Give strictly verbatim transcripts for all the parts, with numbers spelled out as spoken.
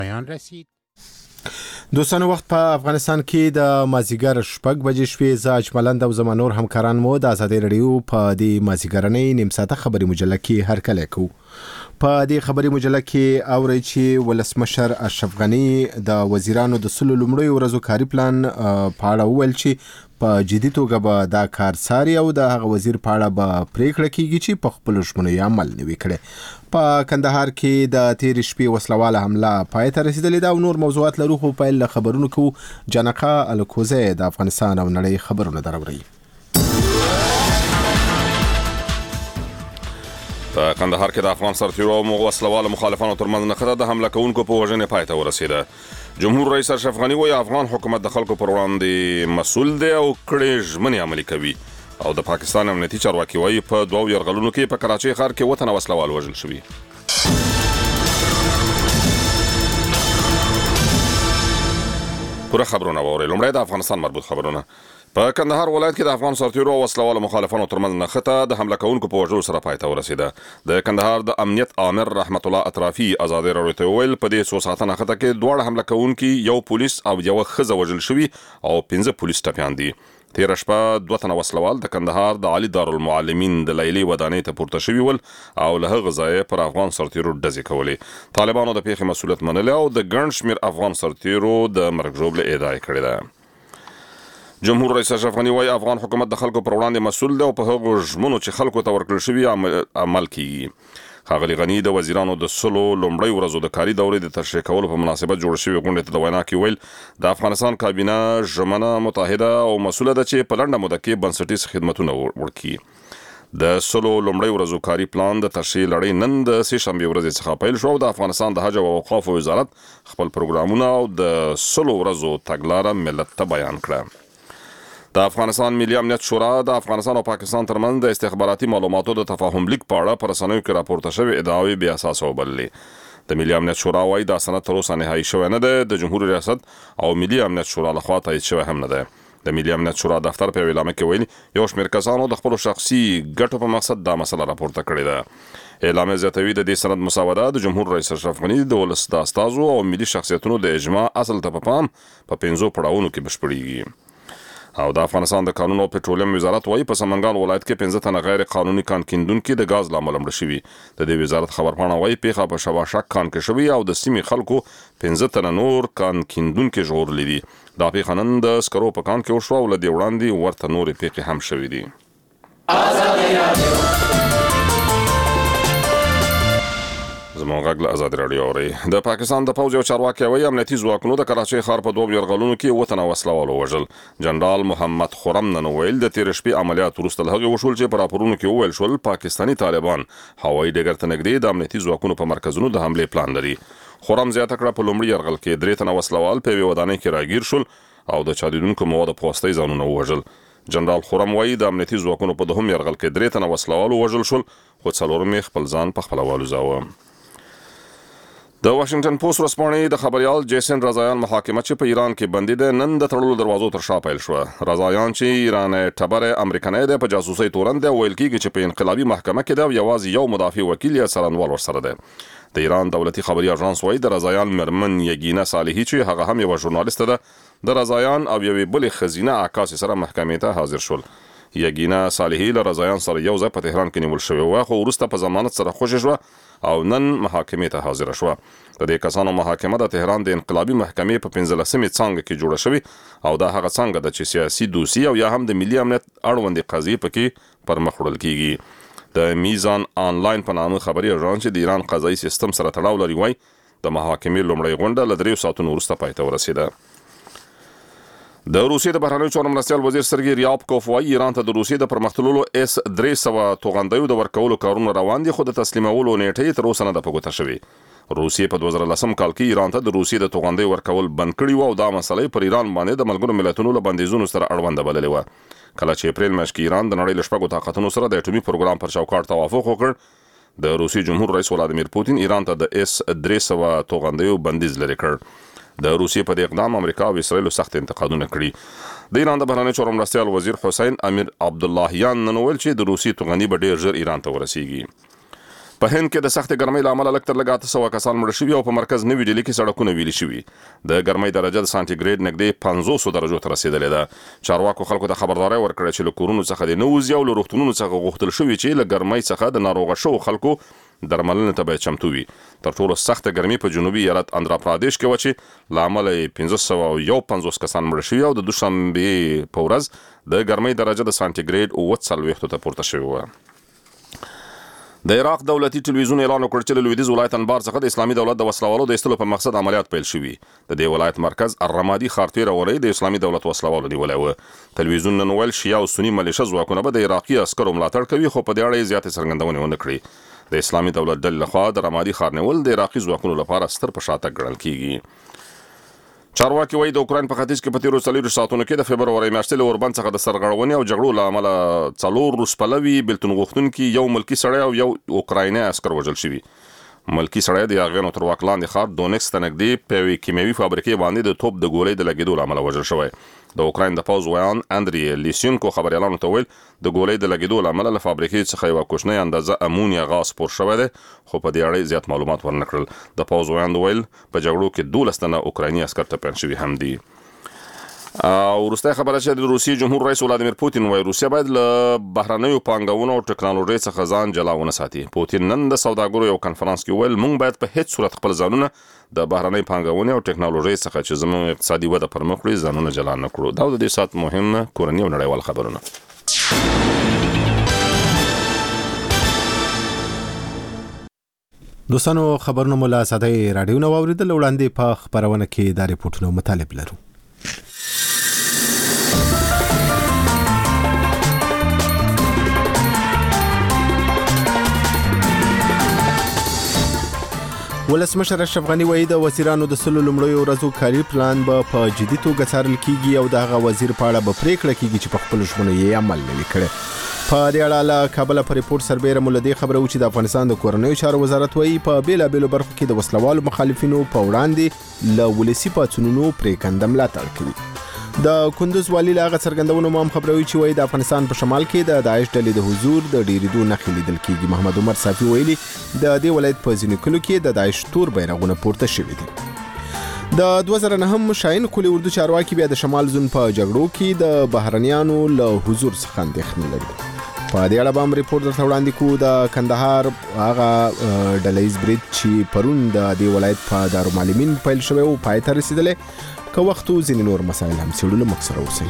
بیان رسید. دوستانو وخت په افغانستان کې د مازیګر شپږ بجې شوې. زه اجملند او زما نور همکاران مو د ازادي رادیو په دې مازیګرنۍ نیم ساعته خبري مجله کې هرکلی کوو. په دې خبري مجله کې اورئ چې ولسمشر اشرف غني د وزیرانو د سلو لومړیو ورځو کاري پلان په اړه وویل چې په جدي توګه به دا کار څاري او د هغه وزیر په اړه به پریکړه کیږي چې په خپلو ژمنو یې عمل نه وي کړی. په کندهار کې د تېرې شپې وسلواله حمله پای ته رسېدلې ده او نور موضوعات لرو، خو پیل له خبرونو کوو. جانقه الکوزی د افغانستان او نړۍ خبرونه دراوړي. په کندهار کې د افغان سرتیرو او وسلواله مخالفانو ترمنځ نښته د حمله کوونکو په وژنې پای ته ورسېده. جمهور رئیس اشرف غني وایي افغان حکومت د خلکو پر وړاندې مسؤل دی او کړې ژمنې عملي کوي. او د پاکستان امنیتي چارواکي وایي په دوو یرغلونو کې په کراچۍ ښار کې اووه تنه وسلوال وژل شوي. پوره خبرونه واورئ. لومړی د افغانستان مربوط خبرونه. په کندهار ولایت کې د افغان سرتیرو او وسلوالو مخالفانو ترمنځ نښته د حمله کوونکو په وژلو سره پای ته ورسېده. د کندهار د امنیت آمر رحمت الله اطرافي ازادي راډیو ته وویل په دې څو ساعته نښته کې دواړه حمله کوونکي یو پولیس او یوه ښځه وژل شوي او پنځه پولیس ټپیان دي. تېره شپه دوه تنه وسلوال د کندهار د علي دارالمعلمین د لیلې ودانۍ ته پورته شوي ول او له هغه ځایه پر افغان سرتیرو ډزې کولې. طالبانو د پیښې مسؤلیت منلی او د ګڼ شمېر افغان سرتیرو د مرګ ژوبلې ادعا یې کړې ده. جمهور رئیس اشرف غني وایي افغان حکومت د خلکو پر وړاندې مسؤل دی او په هغو ژمنو چې خلکو ته ورکړل شوي عمل کیږي. ښاغلي غني د وزیرانو د سلو لومړیو ورځو د کاري دورې د تشریح کولو په مناسبت جوړ شوې غونډې ته د وینا کې ویل د افغانستان کابینه ژمنه متحده او مسؤله ده چې په لنډه موده کې بنسټیز خدمتونه وکړي. د سلو لومړیو ورځو کاري پلان د تشریح لړۍ نن د سې شنبې ورځې څخه پیل شو او د افغانستان د حج او اوقافو وزارت خپل پروګرامونه او د سلو ورځو تګلاره ملت ته بیان کړه. د افغانستان ملي امنیت شورا د افغانستان او پاکستان ترمنځ د استخباراتي معلوماتو د تفاهم لیک په اړه په رسنیو کې راپورته شوې ادعاوې بې اساسه وبللې. د ملي امنیت شورا وایي دا سند تر اوسه نهایي شوی نه دی. د جمهور ریاست او ملي امنیت شورا لخوا تایید شوی هم نه دی. د ملي امنیت شورا دفتر په اعلامیه کې ویلي یو شمېر کسانو د خپلو شخصي ګټو په مقصد دا مسله راپورته کړې ده. اعلامیه زیاتوي د دې سند مسوده د جمهور رئیس اشرف غني د ولس د استازو او ملي شخصیتونو د اجماع اصل ته په پام په پنځو پړاوونو کې بشپړېږي. او د افغانستان د قانون او پټرولیم وزارت وایي په سمنګان ولایت کې پنځه تنه غیر قانوني کان کیندونکي د غاز له امله مړه شوي. د دې وزارت خبرپاڼه وایي پیښه په شواشک کان کې شوې او د سیمې خلکو پنځه تنه نور کان کیندونکي ژغورلي دي. دا پیښه نن د سکرو په کان کې وشوه او له دې وړاندې ورته نورې پیښې هم شوې دي. زموږ غږ له ازادي راډیو اورئ. د پاکستان د پوځ یو چارواکي وایي امنیتي ځواکونو د کراچۍ ښار په دوو یرغلونو کې اووه تنه وسلوال ووژل. جنرال محمد خرم نن وویل د تېرې شپې عملیات وروسته له هغې وشول چې په راپورونو کې وویل شول پاکستاني طالبان هوایي ډګر ته نږدې د امنیتي ځواکونو په مرکزونو د حملې پلان لري. خرم زیاته کړه په لومړي یرغل کې درې تنه وسلوال په یوې ودانۍ کې راګیر شول او د چاودېدونکو موادو په واسطه یې ځانونه ووژل. جنرال خرم وایي د امنیتي ځواکونو په دوهم یرغل کې درې تنه وسلوال ووژل شول خو څلورم یې خپل ځان په خپله والوځاوه. د واشنگټن پوسټ ورځپاڼې د خبریال جیسن رضایان محاکمه چې په ایران کې بندي ده نن د تړلو دروازو تر شا پیل شوه. رضایان چې ایران ټبر امریکنی دی په جاسوسۍ تورن دی ویل کېږي چې په انقلابي محکمه کې ده یوازې یو مدافع وکیل یا څارنوال ورسره دی. د ایران دولتي خبري اژانس وایي د رضایان مرمن یګینه صالحي چې هغه هم یوه ژورنالیسته ده د رضایان او یوې بلې ښځینه عکاسې سره محکمې ته حاضر شول. یګینه صالحي له رضایان سره یو ځای په تهران کې نیول شوې وه خو وروسته په ضمانت سره خوشې شوه او نن محاکمې ته حاضره شوه. د دې کسانو محاکمه د تهران د انقلابي محکمې په پنځلسمې څانګه کې جوړه شوې او دا هغه څانګه ده چې سیاسي دوسي او یا هم د ملي امنیت اړوندې قضیې پکې پر مخ وړل کیږي. د میزان آنلاین په نامه خبري اژانس چې د ایران قضایي سیستم سره تړاو لري وایي د محاکمې لومړۍ غونډه له دریو ساعتونو وروسته پای ته ورسېده. د روسیې د بهرنیو چارو مرستیال وزیر سرګي ریابکوف وایي ایران ته د روسیې د پرمختللو اس درې سوه توغندیو د ورکولو کارونه روان دي خو د تسلیمولو نیټه یې تر اوسه نه ده په ګوته شوې. روسیې په دوه زره لسم کال کې ایران ته د روسیې د توغندیو ورکول بند کړي وو او دا مسله پر ایران باندې د ملګرو ملتونو له بندیزونو سره اړونده بللې وه. کله چې اپریل میاشت کې ایران د نړۍ له شپږو طاقتونو سره د اټومي پروګرام پر چوکاټ توافق وکړ د روسیې جمهور رئیس ولادیمیر پوتین ایران ته د اس درې سوه توغندیو بندیز لرې کړ. د روسیې په دې اقدام امریکا او اسرائیل سخت انتقادونه کړي. د ایران د بهرنیو چارو مرستیال وزیر حسین امیر عبداللهیان نن وویل چې د روسیې توغندي به ډېر ژر ایران ته ورسیږي. په هند کې د سخت ګرمۍ له امله لږ تر لږه اته سوه کسان مړه شوي او په مرکز نوي ډیلي کې سړکونه ویلي شوي. د ګرمۍ درجه د سانتیګریډ نږدې پنځوسو درجو ته رسیدلې ده. چارواکو خلکو ته خبرداری ورکړه چې له کورونو څخه د نه وځي او له روغتونونو څخه غوښتل شوي چې له ګرمۍ څخه د ناروغه شوو خلکو درملنې ته باید چمتو وي. تر ټولو سخته ګرمي په جنوبي ایالت اندرا پردیش کې و چې له امله یې پنځه سوه یو پنځوس کسان مړه شوي او د دوشنبې په ورځ د ګرمۍ درجه د سانتیګریډ اووه څلوېښتو ته پورته شوې وه. د عراق دولتي ټلویزیون اعلان وکړ چې له لویدیځ ولایت انبار څخه د اسلامي دولت د وسلوالو د ایستلو په مقصد عملیات پیل شوي. د دې ولایت مرکز الرمادي ښار تېره اونۍ د اسلامي دولت وسلوالو نیولی و. تلویزیون نن ویل شیعه او سني ملیشه ځواکونه به د عراقي عسکرو ملاتړ کوي، خو په دې اړه یې زیاتې څرګندونې ونه کړې. د اسلامي دولت ډلې لخوا د رمادي ښار نیول د عراقي ځواکونو لپاره ستر په شاتګ ګڼل کیږي. چارواکي وایي د اوکراین په ختیځ کې په تیرو څلوېښتو ساعتونو کې د فبرورۍ میاشتې له اوربند څخه د سرغړونې او جګړو له امله څلور روس پلوي بېلتون غوښتونکي، یو ملکي سړی او یو اوکرایني عسکر وژل شوي. ملکي سړی د یاغیانو تر واک لاندې ښار دونیتسک ته نږدې په یوې کیمیاوي فابریکې باندې د توپ د ګولۍ د لګېدو له امله وژل شوی. د اوکراین د پوځ ویان اندري لیسینکو خبریالانو ته ویل د ګولۍ د لګېدو له امله له فابریکې څخه یوه کوچنۍ اندازه امونیا غاز خپور شوی دی، خو په دې اړه زیات معلومات ورنه کړل. د پوځ ویان ویل په جګړو کې دولس تنه اوکرایني عسکر ټپیان شوي هم دي. او وروستۍ خبره چې د روسیې جمهور رئیس ولادیمیر پوتین وایي روسیه باید له بهرنیو پانګونو او ټکنالوژۍ څخه ځان جلا ونه ساتي. پوتین نن د سوداګرو یو کنفرانس کې ویل موږ باید په هیڅ صورت خپل ځانونه د بهرنۍ پانګونې او ټکنالوژۍ څخه چې زموږ اقتصادي وده پرمخ وړي ځانونه جلا نه کړو. دا د دې ساعت مهم کورني او نړیوال خبرونه. دوستانو خبرونه مو له ساده رادیو نه واوریدل. وړاندې په خبرونه کې دا ریپورټونه مطالب لرو. ولسمشر اشرف غني وایي د وزیرانو د سلو لومړیو ورځو کاري پلان به په جدي توګه څارل کیږي او د هغه وزیر په اړه به پریکړه کیږي چې په خپلو ژمنو یې عمل نه وي کړی. په دې اړه له کابله په ریپورټ سربیره مو له دې خبره و چې د افغانستان د کورنیو چارو وزارت وایي په بېلابېلو برخو کې د وسلوالو مخالفینو په وړاندې له ولسي پاڅونونو پرېکنده ملاتړ کوي. د کندوز والي له هغه څرګندونو مو هم خبروي چې وایي د افغانستان په شمال کې د داعش ډلې د حضور د ډېرېدو نښې لیدل کیږي. محمد عمر صافي ویلي د دې ولایت په ځینو کلیو کې د داعش تور بیرغونه پورته شوي دي. د دوه زره نهم شاهین قلي اردو چارواکي بیا د شمال زون په جګړو کې د بهرنیانو له حضور څخه اندېښنه لري. په دې اړه به هم ریپورټ درته وړاندې کوو. د کندهار هغه ډله ییز برید چې پرون د دې ولایت په دارالمعلمین پیل شوی و پای ته رسېدلی. که وخت و ځینې نور مسایل هم څېړلو موږ سره اوسئ.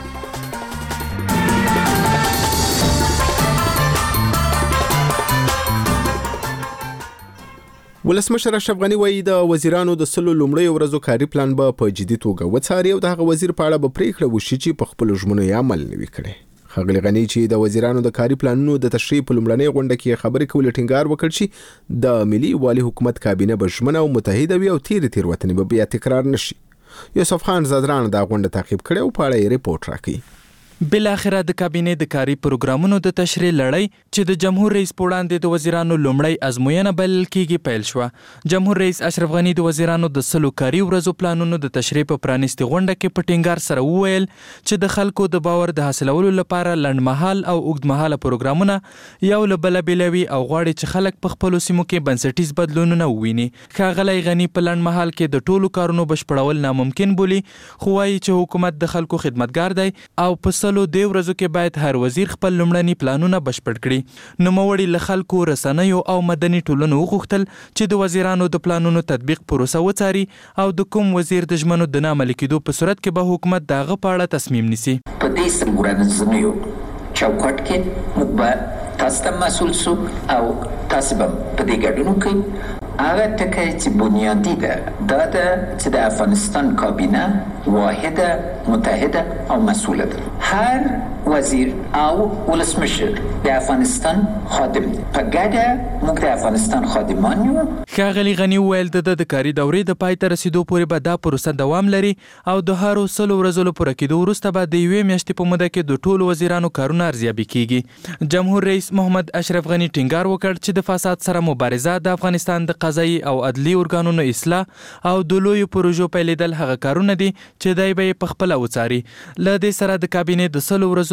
ولسمشر اشرف غني وایي د وزیرانو د سلو لومړیو ورځو کاري پلان به په جدي توګه وڅاري او د هغه وزیر په اړه به پریکړه وشي چې په خپلو ژمنو یې عمل نه وي کړی. ښاغلي غني چې د وزیرانو د کاري پلانونو د تشریح په لومړنۍ غونډه کې خبرې کولې ټینګار وکړ چې د ملي والي حکومت کابینه به ژمنه او متحده وي او تیرې تېروتنې به بیا تکرار نشي. یوسف خان زادران دا غونډه تعقیب کړې او په اړه یې ریپورټ راکړي. بالاخره د کابینې د کاري پروګرامونو د تشریح لړۍ چې د جمهور رئیس په وړاندې د وزیرانو لومړی ازموینه بلل کیږي پیل شوه. جمهور رئیس اشرف غني د وزیرانو د سلو کاري ورځو پلانونو د تشریح په پرانیستي غونډه کې په ټینګار سره وویل چې د خلکو د باور د حاصلولو لپاره لنډمهال او اوږدمهاله پروګرامونه یو له بله بېلوي او غواړي چې خلک په خپلو سیمو کې بنسټیز بدلونونه وویني. ښاغلی غني په لنډمهال کې د ټولو کارونو بشپړول ناممکن بولي، خو وایي چې حکومت د خلکو خدمتګار دی او په سلو دې ورځو کې باید هر وزیر خپل لومړني پلانونه بشپړ کړي. نوموړي له خلکو، رسنیو او مدني ټولنو وغوښتل چې د وزیرانو د پلانونو تطبیق پروسه وڅاري او د کوم وزیر د ژمنو د نه عملي کېدو په صورت کې به حکومت د هغه په اړه تصمیم نیسي. په دې څلورنیو چوکاټ کې موږ به تاسو ته مسؤل سو او تاسو به په دې ګډون کوي. هغه ټکی چې بنیادی ده دا ده چې د افغانستان کابینه واحده، متحده او مسؤله ده. هر وزیر او ولسمشر د افغانستان خادم دی. په ګډه موږ د افغانستان خادمان یو. ښاغلي غني وویل د د کاري دورې د پای ته رسیدو پورې به دا پروسه دوام لري او د هرو سلو ورځو له پوره کېدو وروسته به د یوې میاشتې په موده کې د ټولو وزیرانو کارونه ارزیابي کیږي. جمهور رئیس محمد اشرف غني ټینګار وکړ چې د فساد سره مبارزه، د افغانستان د قضایي او عدلي ارګانونو اصلاح او د لویو پروژو پیلېدل هغه کارونه دي چې دی به یې په خپله وڅاري. له دې سره د کابینې د سلو ورځو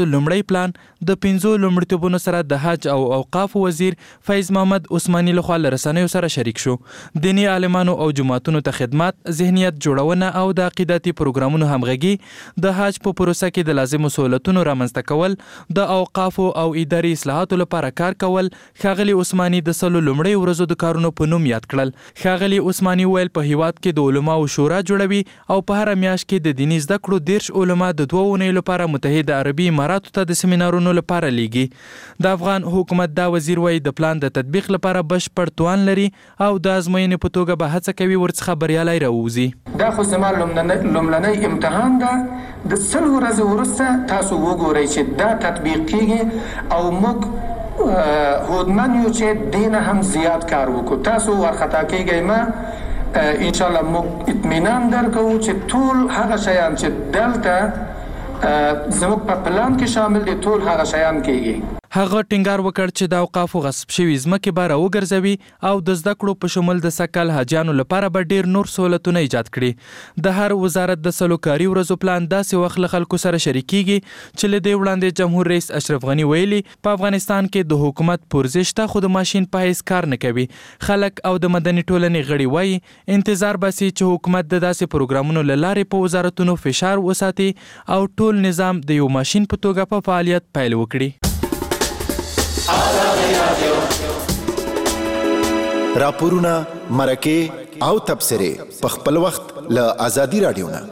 لومړی پلان د پنځو لومړیتوبونو سره د حج او اوقاف وزیر فیض محمد عثماني لخوا له رسنیو سره شریک شو. دینی عالمانو او جماعتونو ته خدمات، ذهنیت جوړونه او د عقیدتي پروګرامونو همغږي، د حج په پروسه کې د لازمو سہولتونو رامنځته کول، د اوقاف او اداري اصلاحاتو لپاره کار کول ښاغلي عثماني د سلو لومړی ورځو د کارونو په نوم یاد کړل. ښاغلي عثماني ویل په هیواد کې د علماو شورا جوړوي او په هر میاشت کې د دیني زده کړو دیرش علما د دوه اونیو لپاره متحده عربي اماراتو ته د سیمینارونو لپاره لیږي. د افغان حکومت دا وزیر وایي د پلان د تطبیق لپاره بشپړ توان لري او د ازموینې په توګه به هڅه کوي ورڅخه بریالی راووځي. دا خو زما لومړنی امتحان ده. د سلو ورځې وروسته تاسو وګورئ چې دا تطبیق کیږي او موږ هودمن یو چې دینه هم زیات کار وکړو. تاسو ورخطا کیږئ ما ان شاء الله موږ اطمینان درکو چې ټول هغه شیان چې دلته زموږ په پلان کې شامل دي ټول هغه شیان کیږي. هغه ټینګار وکړ چې د اوقافو غصب شوي ځمکې به راوګرځوي او د زده کړو په شمول د سکل حاجیانو لپاره به ډیر نور سہولتونه ایجاد کړي. د هر وزارت د سلو کاري ورځو پلان داسې وخت له خلکو سره شریکیږي چې له دې وړاندې جمهور رئیس اشرف غني ویلي په افغانستان کې د حکومت پرزش ته خو د ماشین په هیڅ کار نه کوي. خلک او د مدني ټولنې غړي وایي انتظار باسي چې حکومت د داسې پروګرامونو له لارې په وزارتونو فشار وساتي او ټول نظام د یو ماشین په توګه په فعالیت پیل وکړي. راپورونه، مرکې او تبصرې په خپل وخت له آزادي رادیو نه.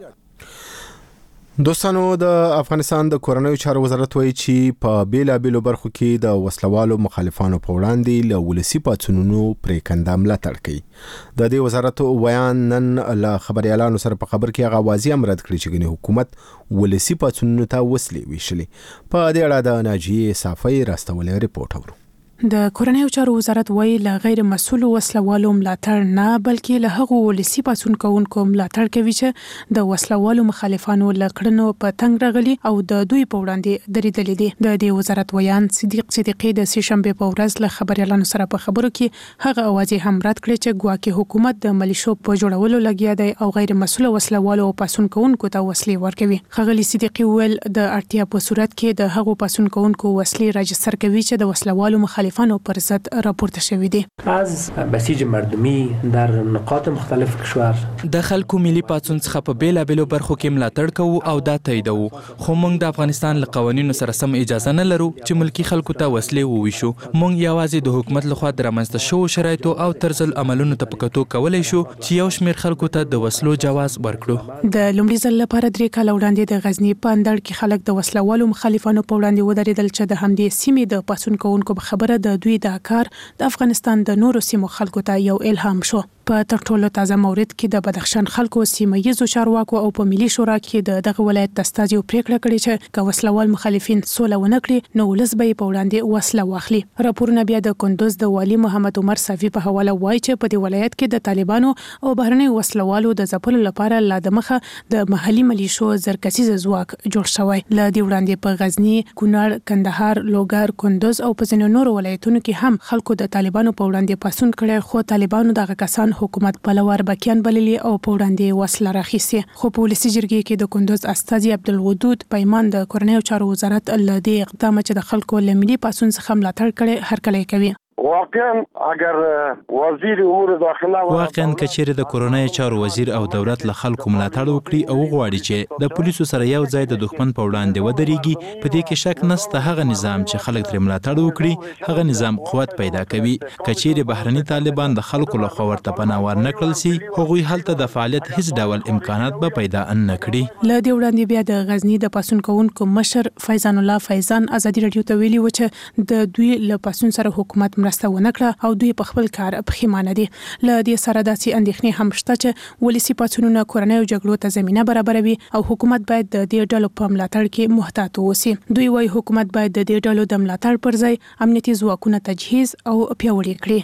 دوستانو، د افغانستان د کورنیو چارو وزارت وایي چې په بیلابیلو برخو کې د وسلوالو مخالفانو په وړاندې له ولسي پاڅونونو پرېکنده ملاتړ کوي. د دې وزارت ویان نن له خبريالانو سره په خبر کې هغه واضح امر کړی چې ګنې حکومت ولسي پاڅونونو ته وسلې ویشلې. په دې اړه د ناجیې صافی راستولې رپورټ اورو. د کورنیو چارو وزارت وایي له غیر مسؤلو وسلوالو ملاتړ نه بلکې له هغو ولسي پاڅون کوونکو ملاتړ کوي چې د وسلوالو مخالفانو له کړنو په تنګ راغلي او د دوی په وړاندې درېدلي دي. د دې وزارت ویان صدیق صدیقي د سه شنبه په ورځ له خبريالانو سره په خبرو کې هغه اوازې هم رد کړې چې ګواکې حکومت د ملیشو په جوړولو لګیا دی او غیر مسؤل وسلوالو پاڅون کوونکو ته وسلې ورکوي. خغلی صدیقي ویل د اړتیا په صورت کې د هغو پاڅون کوونکو وسلې راجستر کوي چې د وسلوالو مخالفانو پر ضد راپورته شوی دی. از بسیج مردمی در نقاط مختلف کشور د خلکو ملي پاڅون څخه په بیلابیلو برخو کې ملاتړ کوو او دا تاییدو، خو موږ د افغانستان له قوانینو سره سم اجازه نه لرو چې ملکی خلکو ته وسلې وویشو. موږ یوازې د حکومت لخوا د رامنځته شوو شرایطو او طرز العملونو ته په کتو کولی شو چې یو شمېر خلکو ته د وسلو جواز ورکړو. د لومړي ځل لپاره درې کاله وړاندې د غزنی په اندړ کې خلک د وسلوالو مخالفانو په وړاندې ودرېدل چې د همدې سیمې د پاڅون کوونکو په خبره د دوی دا کار د افغانستان د نورو سیمو خلکو ته یو الهام شو. په تر ټولو تازه مورد کې د بدخشان خلکو سیمه ییزو چارواکو او په ملي شورا کې د دغه ولایت د استازیو پریکړه کړې چې که وسلوال مخالفین سوله ونه کړي نو ولس به په وړاندې وسله واخلي. راپورونه بیا د کندوز د والي محمد عمر صافي په حواله وایي چې په دې ولایت کې د طالبانو او بهرنۍ وسلوالو د ځپلو لپاره لا د مخه د محلي ملیشو زرکسیز ځواک جوړ شوی. ل دې وړاندې په غزنی، کونړ، کندهار، لوګر، کندوز او په ځینو نورو ولایتونو کې هم خلکو د طالبانو په وړاندې پاڅون کړي، خو طالبانو دغه کسان حکومت پلوار بکیان بللی او په وړاندې وسله راخیسي. خو په ولسي جرګې کې د کندوز استازي عبدالودود پیمان د کورنیو چارو وزارت له دې اقدام چې د خلکو له ملي پاڅون څخه ملاتړ کړي هرکلی کوي. واقعا اگر وزیر امور داخله واقعا کچېره د کورنۍ چارو وزیر او دولت له خلکو ملاتړ وکړي او غواړي چې د پولیسو سره یو ځای د دښمن په وړاندې ودرېږي، په دې کې شک نشته هغه نظام چې خلک تر ملاتړ وکړي هغه نظام قوت پیدا کوي. کچېره بهرني طالبان د خلکو له خوا ورته پناه ورنکړل سي هغوی هلته د فعالیت هیڅ ډول امکانات به پیدا نه کړي. له دې وړاندې بیا د غزنی د پاڅون کوونکو مشر فیضان الله فیضان ازادي رادیو ته ویلي و چې د دوی له پاڅون سره حکومت مرسته ونه کړه او دوی په خپل کار پښیمانه دي. له دې سره داسې اندېښنې هم شته چې ولسي پاڅونونه کورنیو جګړو ته زمینه برابروي او حکومت باید د دې ډلو په ملاتړ کې محتاط اوسي. دوی وايي حکومت باید د دې ډلو د ملاتړ پر ځای امنیتي ځواکونه تجهیز او پیاوړي کړي.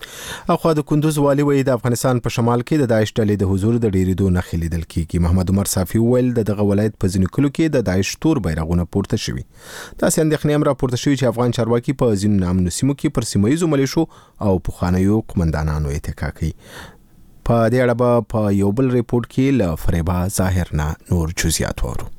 اخوا د کندوز والی وایي د افغانستان په شمال کې د داعش ډلې د حضور د ډیریدو نښې لیدل کیږي. محمد عمر صافي ویل د دغه ولایت په ځینو کلو کې د داعش تور بیرغونه پورته شوي. داسې اندېښنې هم راپورته شوي چې افغان چارواکي په ځینو ناامنو سیمو کې پر سیمه ییزو ملیشو او پخوانیو قومندانانو اتکا کوي. په دې اړه به په یو بل ریپورت کې له فریبا ظاهر نه نور جزئیات وورو.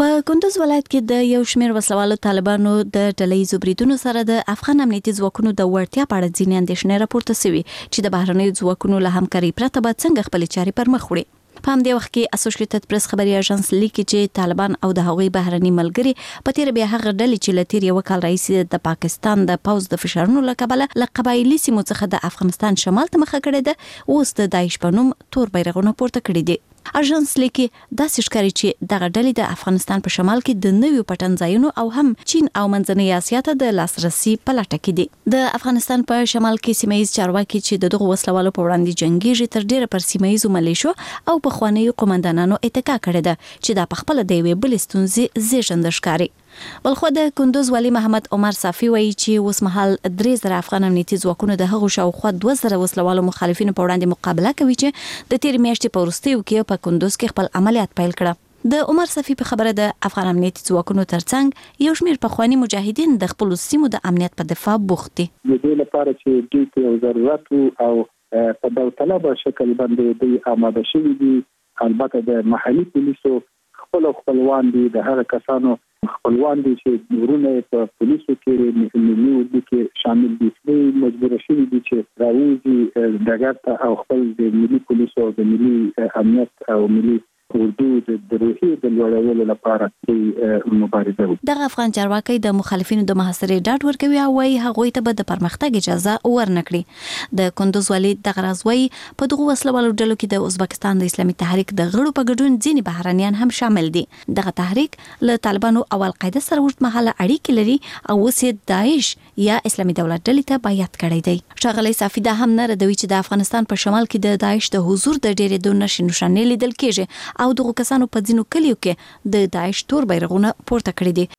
په کندوز ولایت کې د یو شمېر وسلوالو طالبانو د ډلهییزو بریدونو سره د افغان امنیتي ځواکونو د وړتیا په اړه ځینې اندېښنې راپورته شوي چې د بهرنیو ځواکونو له همکارۍ پرته به څنګه خپلې چارې پر مخ وړي. په همدې وخت کې اسوسییټډ پریس خبري اژانس لیکي چې طالبان او د هغوی بهرني ملګري په تیر بیا هغه ډلې چې له تیر یو کال راهیسې د پاکستان د پوځ د فشارونو له کبله له قبایلي سیمو څخه د افغانستان شمال ته مخه کړې ده، اوس د داعش په نوم تور بیرغونه پورته کړي دي. اژانس لیکي داسې ښکاري چې دغه ډلې د افغانستان په شمال کې د نویو پټنځایونو او هم چین او منځنۍ اسیا ته د لاسرسي په لټه کې دي. د افغانستان په شمال کې سیمه‌ییز چارواکي چې د دغو وسلوالو په وړاندې جنګیږي تر ډیره پر سیمه‌ییزو ملیشو او په خوانیو قومندانانو اتکا کړې ده چې دا په خپل د یوې بلې ستونزې زیږنده ښکاري. بلخو د کندوز والی محمد عمر صافي وایي چې اوس مهال درې زره افغان امنیتي ځواکونو د هغو شاوخوا دوه زره وسلوالو مخالفینو په وړاندې مقابله کوي چې د تیر میاشتې په وروستیو کې په کندوز کې خپل عملیات پیل کړه. د عمر صافي په خبره د افغان امنیتي ځواکونو ترڅنګ یو شمېر پخواني مجاهدین د خپل سیمو د امنیت په دفاع بوخت دي. د دې لپاره چې دوی ته ضرورت او په داوطلبه شکل باندې دوی آماده شوي دي. البته د محلي پولیسو خپل خپلوان دي، د هغه کسانو خپلوان دي چې ورونه په پولیسو کې ملي ورده کې شامل دي، چې مجبور شوي دي چې راوځي ډګر ته او خپل د ملي پولیسو او د ملي امنیت او ملي اردو د روحي د لوړولو لپاره د مبارزه وکړي. دغه افغان چارواکي د مخالفینو د محاصرې ډاډ ورکوي او وايي هغوی ته به د پرمختګ اجازه ورنکړي. د کندوز والي دغه راز وايي په دغه وسلوالو ډلو کې د ازبکستان د اسلامي تحریک د غړو په ګډون ځینې بهرنیان هم شامل دي. دغه تحریک له طالبانو او القاعده سره اوږدمهاله اړیکې لري او اوس یې داعش یا اسلامي دولت ډلې ته بیعت کړی دی. ښاغلی صافي دا هم نه ردوي چې د افغانستان په شمال کې د داعش د حضور د ډېرېدو نښې نښانې لیدل کېږي او دغه کسانو په ځینو کلیو کې د داعش تور بیرغونه پورته کړي دي.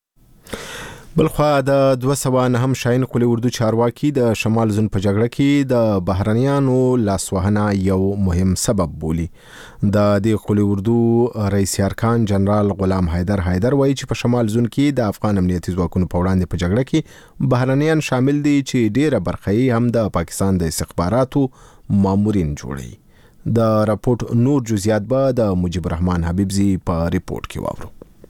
بلخوا د دوه سوه نهم شاهین قلی اردو چارواکي د شمال زون په جګړه کې د بهرنیانو لاسوهنه یو مهم سبب بولی. د دې قلی اردو رئیس ارکان جنرال غلام حیدر حیدر وایي چې په شمال زون کې د افغان امنیتي ځواکونو په وړاندې په جګړه کې بهرنیان شامل دي چې ډیره برخه یې هم د پاکستان د استخباراتو مامورین جوړي. د راپورټ نور جزئیات به د مجيب الرحمن حبیبزي په ریپورت کې واورو.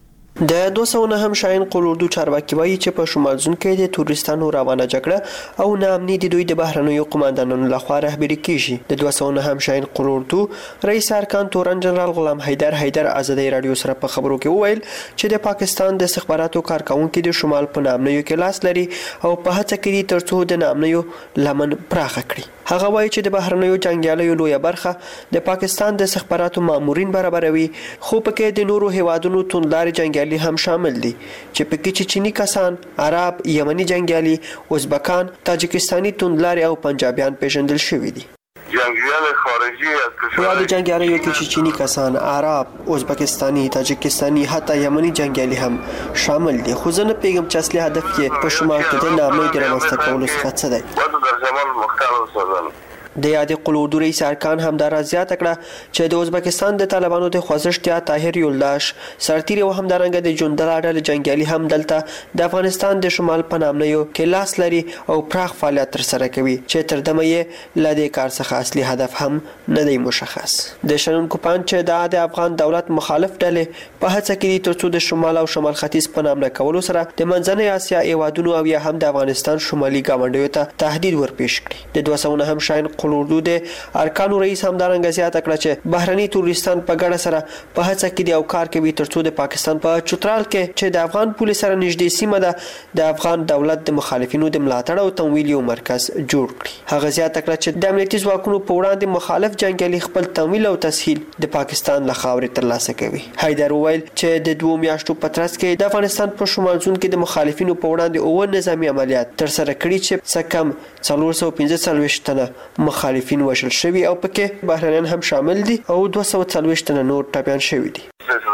د دوه سوه نهم شاهین قلی اردو چارواکي وایي چې په شمال زون کې د تورستانو روانه جګړه او ناامني د دوی د بهرنیو قومندانانو لخوا رهبري کیږي. د دوه سوه نهم شاهین قلی اردو رئیس ارکان تورن جنرال غلام حیدر حیدر ازادي رادیو سره په خبرو کې وویل چې د پاکستان د استخباراتو کارکونکو د شمال په ناامنیو کې لاس لري او په هڅه کې دي ترڅو د ناامنیو لمن پراخه کړي. هغه وایي چې د بهرنیو جنگیالیو لویه برخه د پاکستان د استخباراتو مامورین برابروي، خو پکې د نورو هیوادونو توندلاري جنگیالي هم شامل دي چې پکې چې چینی کسان، عرب، یمني جنگیالي، ازبکان، تاجکستاني توندلاري او پنجابیان پیژندل شوي دي. جنگیال خارجی از کشور د جنگیالیو کې چې چینی کسان، عرب، ازبکستاني، تاجکستاني، حتی یمني جنگیالي هم شامل دي. خو زه نه پیغام چې اصلي هدف کې په شمال کې د نامې د رامنځته کولو څخه څه دی. در زمان مختلف سازن د یادې قلی اردو رئیس ارکان همدارا زیاته کړه چې د ازبکستان د طالبانو د خوځښت طاهر یولداش سرتیری او همدارنګه د جوندل اډل جنگیالي هم دلته د افغانستان د شمال په نامنیو کې لاس لري او پراخ فعالیت تر سره کوي چې تر دمه یې ل دې کار څخه اصلي هدف هم نه دی مشخص. د شنونکو پان چې د افغان دولت مخالف ډلې په هڅه کې دي ترڅو د شمال او شمال ختیځ په نامه کولو سره د منځنۍ اسیا هیوادونو او یا هم د افغانستان شمالي ګاونډیو ته تهدید ورپېښ کړي. د دوه سوه نهم شاهین قلی اردو د ارکانو رئیس همدارنګه زیاته کړه چې بهرني تورستان په ګډه سره په هڅه کې دی او کار کوي ترڅو د پاکستان په چترال کې چې د افغان پولیس سره نږدې سیمه ده د افغان دولت د مخالفینو د ملاتړ او تمویل یو مرکز جوړ کړي. هغه زیاته کړه چې د امنیتي ځواکونو په وړاندې مخالف جنگیالي خپل تمویل او تسهیل د پاکستان له خاورې ترلاسه کوي. حیدر وویل چې د دوه میاشتو په ترڅ کې د افغانستان په شمال زون کې د مخالفینو په وړاندې اوه نظامي عملیات تر سره کړي چې څه کم څلور سوه پنځه څلوېښت تنه مخالفین وشل شوي او پکې بهرنیان هم شامل دي او دوه سوه څلوېښت تنه نور ټپیان شوي دي.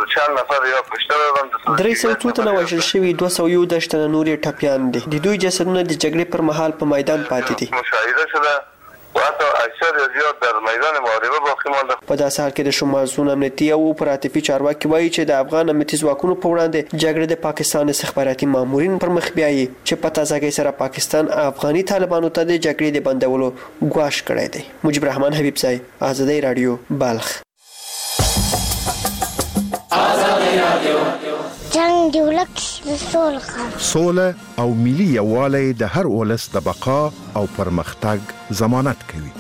درې سوه څو تنه وژل شوي، دوه سوه یو دېرش تنه نور یې ټپیان دي. د دوی جسدونه د جګړې پر مهال په میدان پاتې دي. مشاهده شده و حتی اکثر زیات در میدان محاربه باقی مانده. په داسې حال کې د شمال زون امنیتي او اپراتیفي چارواکي وایي چې د افغان امنیتي ځواکونو په وړاندې جګړه د پاکستان استخباراتي مامورین پر مخ بیایي چې په تازګۍ سره پاکستان افغاني طالبانو ته د جګړې د بندولو ګواښ کړی دی. مجيب الرحمن حبیبزی، آزادی رادیو، بلخ. آزادی رادیو زمونږ د ولس سوله غواړو. سوله او ملي یووالی د هر ولس د بقا او پرمختګ ضمانت کوي.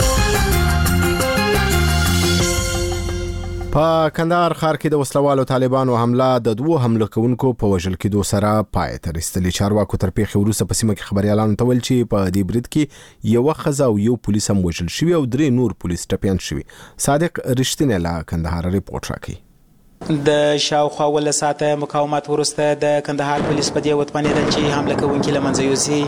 په کندهار ښار کې د وسلوالو طالبانو حمله د دوو حمله کوونکو په وژل کېدو سره پای ته رسېدلې. چارواکو تر پیښې وروسته په سیمه کې خبریالانو ته ویل چې په دې برید کې یوه ښځه او یو پولیس هم وژل شوي او درې نور پولیس ټپیان شوي. صادق رښتینی له کندهار ریپورټ راکوي. د شاوخوا اوله ساعته مقاومت وروسته د کندهار پولیس په دې وتوانېدل چې حمله کوونکي له منځه یوسي.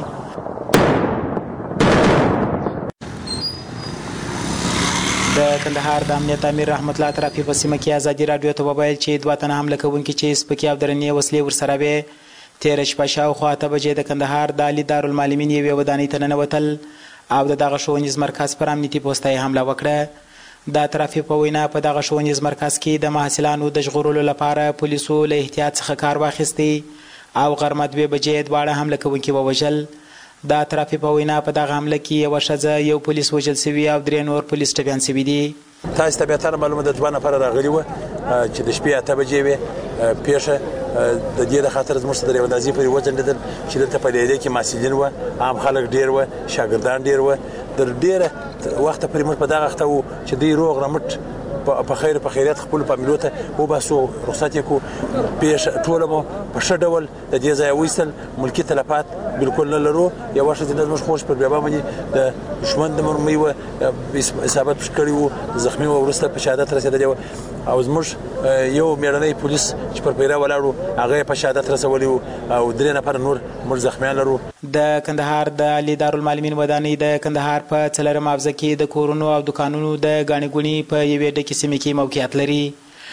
د کندهار د امنیت امیر رحمت الله ترافي په سیمه کې ازادي رادیو ته وویل چې دوه تنه حمله کوونکي چې سپکې او درنې وسلې ورسره وې تېره شپه شاوخوا اته بجې د کندهار د علي دارالمعلمین یوې ودانۍ ته ننوتل او د دغه ښوونیز مرکز پر امنیتي پوسته یې حمله وکړه. د ترافي په وینا په دغه ښوونیز مرکز کې د محصلانو د ژغورلو لپاره پولیسو له احتیاط څخه کار واخیستی او غرمه دوې بجې دواړه حمله کوونکي ووژل. د ترافي په وینا په دغه حمله کې یوه ښځه یو پولیس وژل سوي او درې نور پولیس ټپیان سوي دي. تاسو ته بیا معلومه ده دوه نفره راغلي وه چې د شپې اته بجې وې پیښه د دې د خاطر زموږ سره د یوه اندازې پورې وځنډېدل چې دلته په لیلیه کې محصلین وه عام خلک ډېر وه شاګردان ډېر وه تر ډېره وخته پورې موږ په دغه وخته وو چې دوی روغ رمټ په خیر په خیریت خپل فامیلو ته وباسو رخصت یې کړو. پیښه ټوله مو په ښه ډول د دې ځایه وایستل. ملکي تلفات بالکل نه لرو. یوه ښځینه زموږ خوش پر بیابان باندې د دښمن د مرمۍ وه اصابت کړی وو زخمي وه وروسته په شهادت رسېدلی وه او زموږ یو مېړنی پولیس چې پر پیره ولاړ و هغه یې په شهادت رسولی وو او درې نفره نور موږ زخمیان لرو. د کندهار د علي دارالمعلمین ودانۍ د کندهار په څلرم حوزه کې د کورونو او دکانونو د ګاڼې ګوڼې په یوې ډکې سیمې کې موقعیت لري.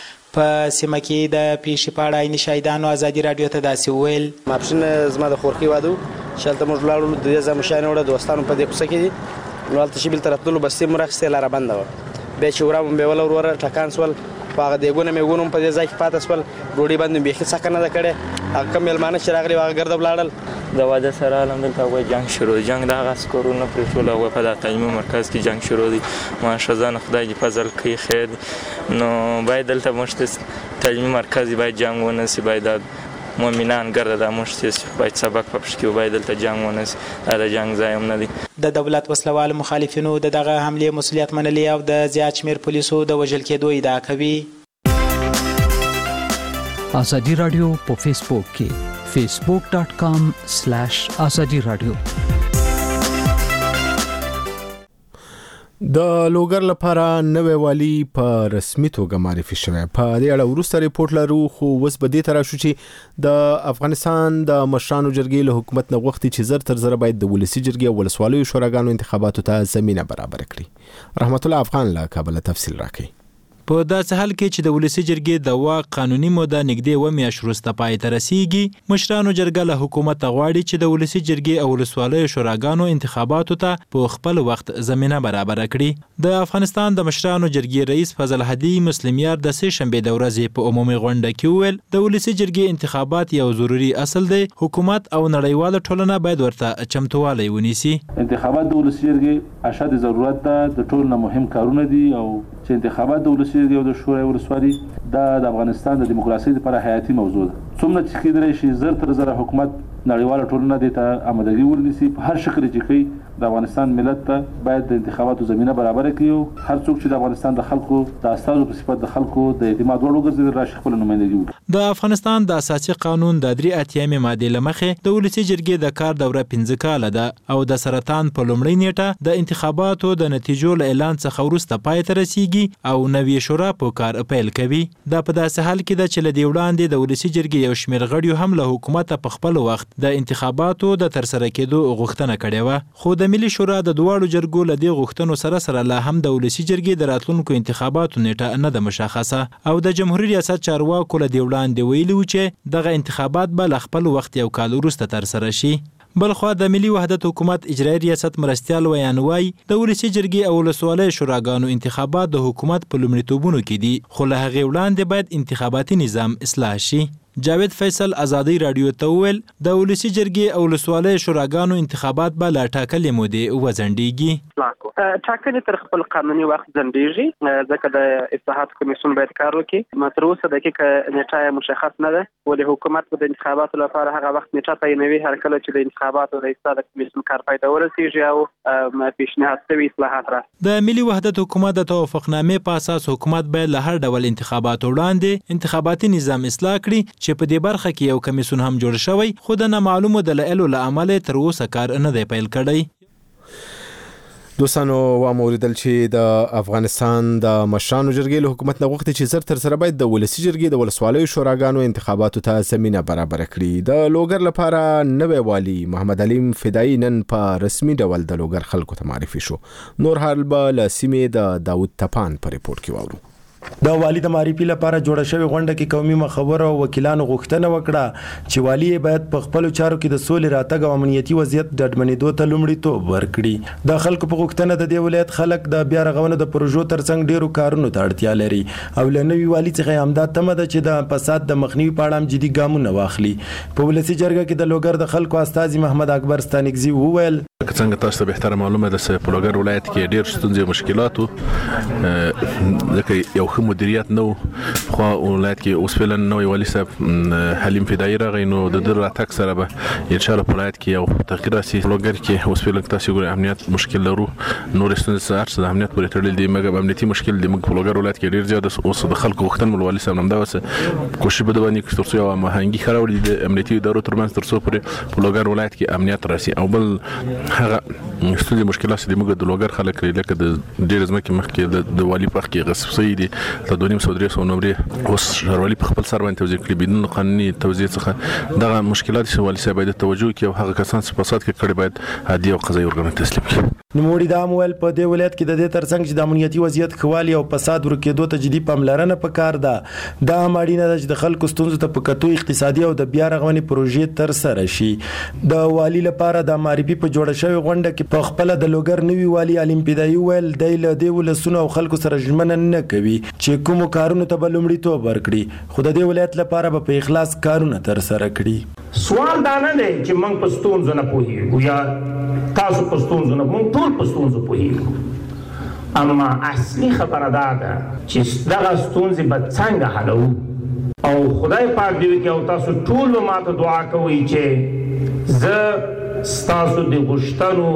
په سیمه کې د پیښې په اړه عیني شاهدانو ازادي راډیو ته داسې وویل. ماپښین زما د خورکۍ واده و چې هلته موږ ولاړو د دې ځای مشرانې وړه دوستانو په دې کوڅه کې دي نو هلته چې بل طرف تللو بستې مو راخیستې لاره بنده وه. بیا چې ورا مو بیوله وروره ټکان سول په هغه دیګونه میګونه هم په دې ځای کې پاته سول ډوډۍ باندې بیخي څکه نه ده کړې. هغه کوم میلمانه چې راغلي هغه ګرده ولاړل. د واده سره همدلته هغوی جنګ شروع جنګ د هغه عسکرو نه پرېښول هغوی په دغه تعلیمي مرکز کې جنګ شروع دی. ماشاءالله خدای دې فضل کوي خیر دی نو باید دلته موږ ته تعلیمي مرکز باید جنګ ونه سي باید مؤمنان ګرده دا موږ چې باید سبق په پښ کې باید دلته جنګ ونه سي دا د جنګ ځای هم نه دی. د دولت وسلوالو مخالفینو د دغه حملې مسؤلیت منلی او د زیات شمېر پولیسو د وژل کېدو ادعا کوي. ازادي رادیو په فیسبوک کې facebook dot com slash azadi radio. د لوګر لپاره نوې والی په رسمي توګه معرفي شوی. په دې اړه وروسته ریپورت لرو خو اوس به دې ته راشو چې د افغانستان د مشرانو جرګې له حکومت نه غوښتي چې زر تر زره باید د ولسي جرګې او ولسوالیو شوراګانو انتخاباتو ته زمینه برابر کړي. رحمت الله افغان له کابل تفصیل راکړي. په داسې حال کې چې د ولسي جرګې د واک قانوني موده نږدې اوه میاشتې وروسته پای ته رسیږي مشرانو جرګه له حکومته غواړي چې د ولسي جرګې او ولسوالیو شوراګانو انتخاباتو ته په خپل وخت زمینه برابره کړي. د افغانستان د مشرانو جرګې رئیس فضل هدي مسلم یار د سې شنبې د ورځې په عمومي غونډه کې وویل د ولسي جرګې انتخابات یو ضروري اصل دی. حکومت او نړیواله ټولنه باید ورته چمتووالی ونیسي. انتخابات د ولسي جرګې اشد ضرورت ده د ټولو نه مهم کارونه دي او چې انتخابات د ولسي جرګې او د شورای ولسوالي دا د افغانستان د دیموکراسۍ لپاره حیاتي موضوع ده. څومره چې کېدلی شي زر تر زره حکومت نړیواله ټولنه دې ته آمادګي ورنیسي په هر شکل چې کوي د افغانستان ملت ته باید د انتخاباتو زمینه برابره کړي. هر څوک چې د افغانستان د خلکو د استازو په صفت د خلکو د اعتماد وړ وګرځي راشي خپل نمائندګي وکړي. د افغانستان د اساسي قانون د درې اتیایم ماده لمخې د ولسي جرګې د کار دوره پنځه کاله ده او د سرطان په لومړۍ نیټه د انتخاباتو د نتیجو له اعلان څخه وروسته پای ته رسیږي او نوې شورا په کار پیل کوي. دا په داسې حال کې ده چې له دې وړاندې د ولسي جرګې یو شمېر غړیو هم له حکومته په خپل وخت د انتخاباتو د ترسره کېدو غوښتنه کړې وه خو د ملي شورا د دواړو جرګو له دې غوښتنو سره سره لا هم د ولسي جرګې د راتلونکو انتخاباتو نیټه نه ده مشخصه او د جمهوریت ریاست چارواکو له دې وړاندې ویلي وو چې دغه انتخابات به له خپل وخت یو کال وروسته ترسره شي. بلخوا د ملي وحدت حکومت اجرایي ریاست مرستیال ویان وایي د ولسي جرګې او ولسوالیو شوراګانو انتخابات د حکومت په لومړیتوبونو کې دي خو له هغې وړاندې باید انتخاباتي نظام اصلاح شي. جاوید فیصل ازادي رادیو ته وویل د ولسی جرګې او ولسوالۍ شوراګانو انتخابات به لا ټاکلې مودې وځنډېږي. ټاکنې تر خپل قانوني وخت ځنډېږي ځکه د اصلاحات کمیسیون باید کار وکړي. تر اوسه دقیقه نیټه مشخص نه ده ولې حکومت به د انتخاباتو لپاره هغه وخت نیټه تعینوي هر کله چې د انتخاباتو د اصلاح کمیسیون کار پای ته ورسیږي او پیشنهاد شوي اصلاحات را. د ملي وحدت حکومت د توافقنامې په اساس حکومت باید له هر ډول انتخاباتو وړاندې انتخاباتي نظام اصلاح کړي چې په دې برخه کې یو کمیسیون هم جوړ شوی خو د نامعلومو دلایلو له امله تر اوسه کار نه دی پیل کړی. دوستانو واموریدل چې د افغانستان د مشرانو جرګې له حکومت نه غوښتي چې زر تر سره باید د ولسی جرګې د ولسوالیو شوراګانو انتخاباتو ته زمینه برابر کړي. د لوګر لپاره نوی والی محمد علیم فدایی نن په رسمي ډول د لوګر خلکو ته معرفي شو. نور حال به له سیمې د داود تپان په ریپورت کې واورو. د والی د معرفي لپاره جوړه شوې غونډه کې قومي مخور او وکیلانو غوښتنه وکړه چې والی باید په خپل چارو کې د سولې راتګ او امنیتي وضعیت ډاډمنېدو ته لومړیتوب ورکړي. د خلکو په غوښتنه د دې ولایت خلک د بیا رغونې د پروژو ترڅنګ ډیرو کارونو ته اړتیا لري او له نوي والی څخه همدا تمه ده چې د فساد د مخنیوي په اړه جدي ګامونه واخلي. په ولسی جرګه کې د لوګر د خلکو استازي محمد اکبر ستانکزي وویل څنګه تاسو ته بهتره معلومه ده چې په لوګر ولایت کې ډیر ستونزې او مشکلات ځکه یو ښه مدیریت نه خو ولایت کې اوس فعلا نوې والی صاحب حلیم فدایی راغی نو د در راتګ سره به ان شاء الله په ولایت کې یو تغییر راسي. لوګر کې اوس فعلا تاسو ګورئ امنیت مشکل لرو نور ستونزې هر څه د امنیت پورې تړلې دي مګر امنیتي مشکل دی موږ په لوګر ولایت کې ډیر زیات اوس د خلکو غوښتنه مول والی صاحب نمدا وسه کوشش به باندې ترڅو یو مهنګي خراوړي د امنیتي ادارو ترمنځ ترڅو پورې په لوګر ولایت کې امنیت راسي او بل هغه ستونزې مشکلات چې موږ د لوګر خلک لري لکه د ډیر ځمکې مخکې د والی پخ کې غصب شوی دي د دوه نیم سو درې سو نمبرې اوس شهروالي په خپل سر باندې توزیع کړي بدون قانوني توزیع څخه دغه مشکلات چې والی صاحب باید توجه کوي او هغه کسان چې فساد کې کړي باید عادي او قضایي ارګان تسلیم کړي. نوموړي دا مویل په دې ولایت کې د دې ترڅنګ چې د امنیتي وضعیت خوالي او فساد ورکېدو ته جدي پاملرنه پکار ده. دا ماړینه ده چې د خلکو ستونزو ته په کتو اقتصادي او د بیا رغونې پروژې تر سره شي. د والی لپاره د معرفي په جوړه شوې غونډه کې په خپل د لوګر نوي والی علیم فدایی ویل دی له دې ولسونو او خلکو سره ژمنه نه کوي چې کوم کارونه ته به لومړیتوب ورکړي خو د دې ولایت لپاره به په اخلاص کارونه تر سره کړي. سوال دا نه دی چې موږ په ستونزو نه پوهیږو یا تاسو په ستونزو نه موږ ټول په ستونزو پوهیږو اما اصلي خبره دا ده چې دغه ستونزې به څنګه حلوو او خدای پاک دې وکړي او تاسو ټول به ماته دعا کوئ چې زه ستاسو د غوښتنو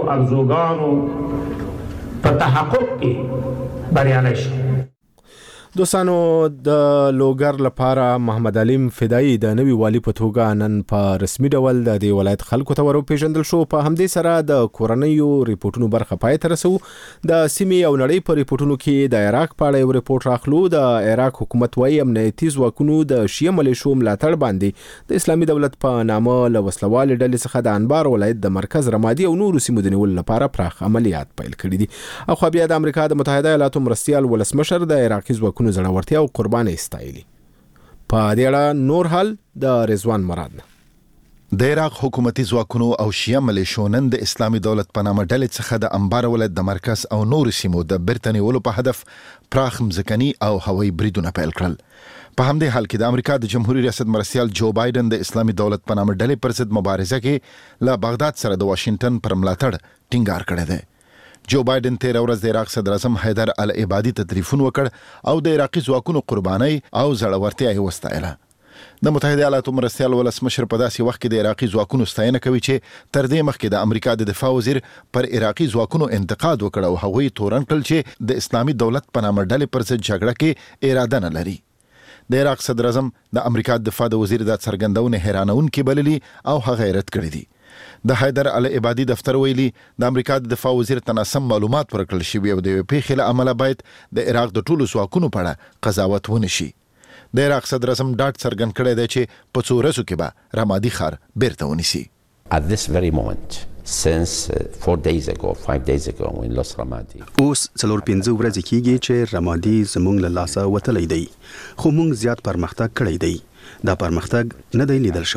ارزوګانو په تحقق کې بریالی شم. دوستانو د لوګر لپاره محمد علیم فدایی د نوي والی په توګه نن په رسمي ډول د دې ولایت خلکو ته ورپېژندل شو. په همدې سره د کورنیو ریپورتونو برخه پای ته رسو. د سیمې او نړۍ په ریپورتونو کې د عراق په اړه یو ریپورت راخلو. د عراق حکومت وايي امنیتي ځواکونو د شیعه ملیشو ملاتړ باندې د اسلامي دولت په نامه له وسلوالې ډلې څخه د انبار ولایت د مرکز رمادي او نورو سیمو د نیولو لپاره پراخ عملیات پیل کړي دي. اخو بیا د امریکا د متحده ایالاتو مرستیال ولسمشر د عراقي ځواکونو زړورتیا او قرباني استایلی. په دې اړه نور حال د رضوان مراد نه. د عراق حکومتي ځواکونو او شیعه ملیشو نن د اسلامي دولت په نامه ډلې څخه د انبار ولایت د مرکز او نورو سیمو د بیرته نیولو په هدف پراخ مځکني او هوایي بریدونه پیل کړل. په همدې حال کې د امریکا د جمهوریت ریاست مرستیال جو بایدن د اسلامي دولت په نامه ډلې پر ضد مبارزه کې له بغداد سره د واشنگټن پر ملاتړ ټینګار کړی دی. جو بایدن تیر ورځ د عراق صدر اعظم حیدر العبادي ته ټلیفون وکړ او د عراقي ځواکونو قرباني او زړورتیا یې وستایله. د متحده ایالاتو مرستیال ولسمشر په داسې وخت کې د عراقي ځواکونو ستاینه کوي چې تر دې مخکې د امریکا د دفاع وزیر پر عراقي ځواکونو انتقاد وکړ او هغوی تورن کړل چې د اسلامي دولت په نامه ډلې پر ضد جګړه کې اراده نه لري. د عراق صدر اعظم د امریکا د دفاع د وزیر د څرګندونې حیرانونکې بللي او هغه رد کړی دي. د حیدر العبادي دفتر ویلي د امریکا د دفاع وزیر ته ناسم معلومات ورکړل شوي او د پیښې له امله باید د عراق د ټولو ځواکونو په اړه قضاوت ونشي. د عراق صدر اعظم ډاډ څرګند کړی دی چې په څو ورځو کې به رمادي ښار بیرته ونیسي. At this very moment, since uh, four days ago, five days ago, we lost Ramadi. اوس څلور پنځه ورځې کېږي چې رمادي زموږ له لاسه وتلی دی خو موږ زیات پرمختګ کړی دی. دا پرمختګ نه دی لیدل شوی.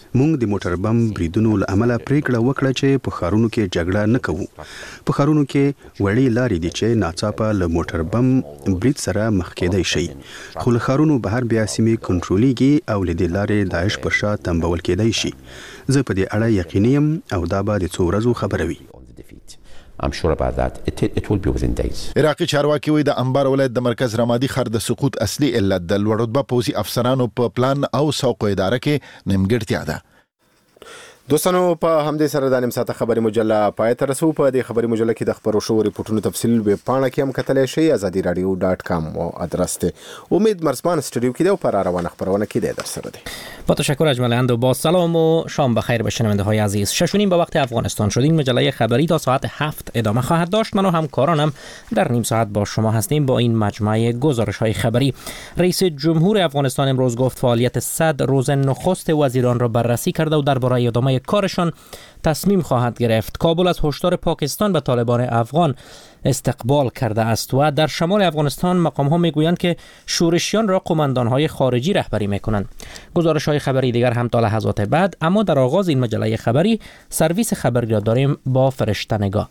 موږ د موټر بم بریدونو له امله پریکړه وکړه چې په ښارونو کې جګړه نه کوو. په ښارونو کې وړې لارې دي چې ناڅاپه له موټر بم برید سره مخ کېدای شي، خو له ښارونو بهر بیا سیمې کنټرولېږي او له دې لارې داعش پر شا تنبول کېدای شي. زه په دې اړه یقیني یم او دا به د څو ورځو خبره وي. I'm sure about that. It, it will be within days. عراقي چارواکي وایي د انبار ولایت د مرکز رمادي ښار د سقوط اصلي علت د لوړ رتبه پوځي افسرانو په پلان او سوق اداره کې نیمګړتیا ده. دوستانو په همدې سره د نیم ساعته خبري مجله پای ته رسو. په دې خبري مجله کې د خبرو شو ریپورتونو تفصیل ویب پاڼه کې هم کتلی شئ. ازادي رادیو ډاټ کام او ادرس ته امید مرزبان استودیو کې دی او پر روانه خبرونه کې دی در سره دی. با تشکر اجمل اند و با سلام و شام بخیر به شنونده های عزیز. شش و نیم به وقت افغانستان شد. این مجله خبری تا ساعت هفت ادامه خواهد داشت. من و همکارانم در نیم ساعت با شما هستیم با این مجموعه گزارش های خبری. رئیس جمهور افغانستان امروز گفت فعالیت صد روز نخست وزیران را بررسی کرده و درباره ادامه کارشان تصمیم خواهد گرفت. کابل از هشدار پاکستان به طالبان افغان استقبال کرده است و در شمال افغانستان مقام ها میگویند که شورشیان را قماندان های خارجی رهبری میکنند. گزارش های خبری دیگر هم تا لحظات بعد، اما در آغاز این مجله خبری سرویس خبری را داریم با فرشته نگاه.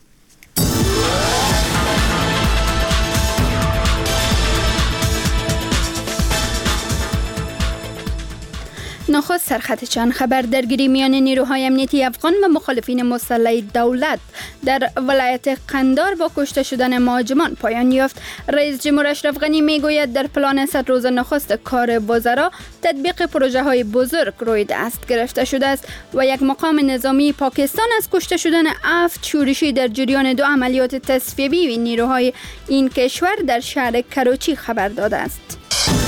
نخست سرخط چند خبر درگیری میان نیروهای امنیتی افغان و مخالفین مسلح دولت در ولایت قندار با کشته شدن مهاجمان پایان یافت. رئیس جمهور اشرف غنی میگوید در پلان صد روز نخست کار وزرا تطبیق پروژه های بزرگ روی دست گرفته شده است و یک مقام نظامی پاکستان از کشته شدن هفت شورشی در جریان دو عملیات تصفیه‌ای نیروهای این کشور در شهر کراچی خبر داده است.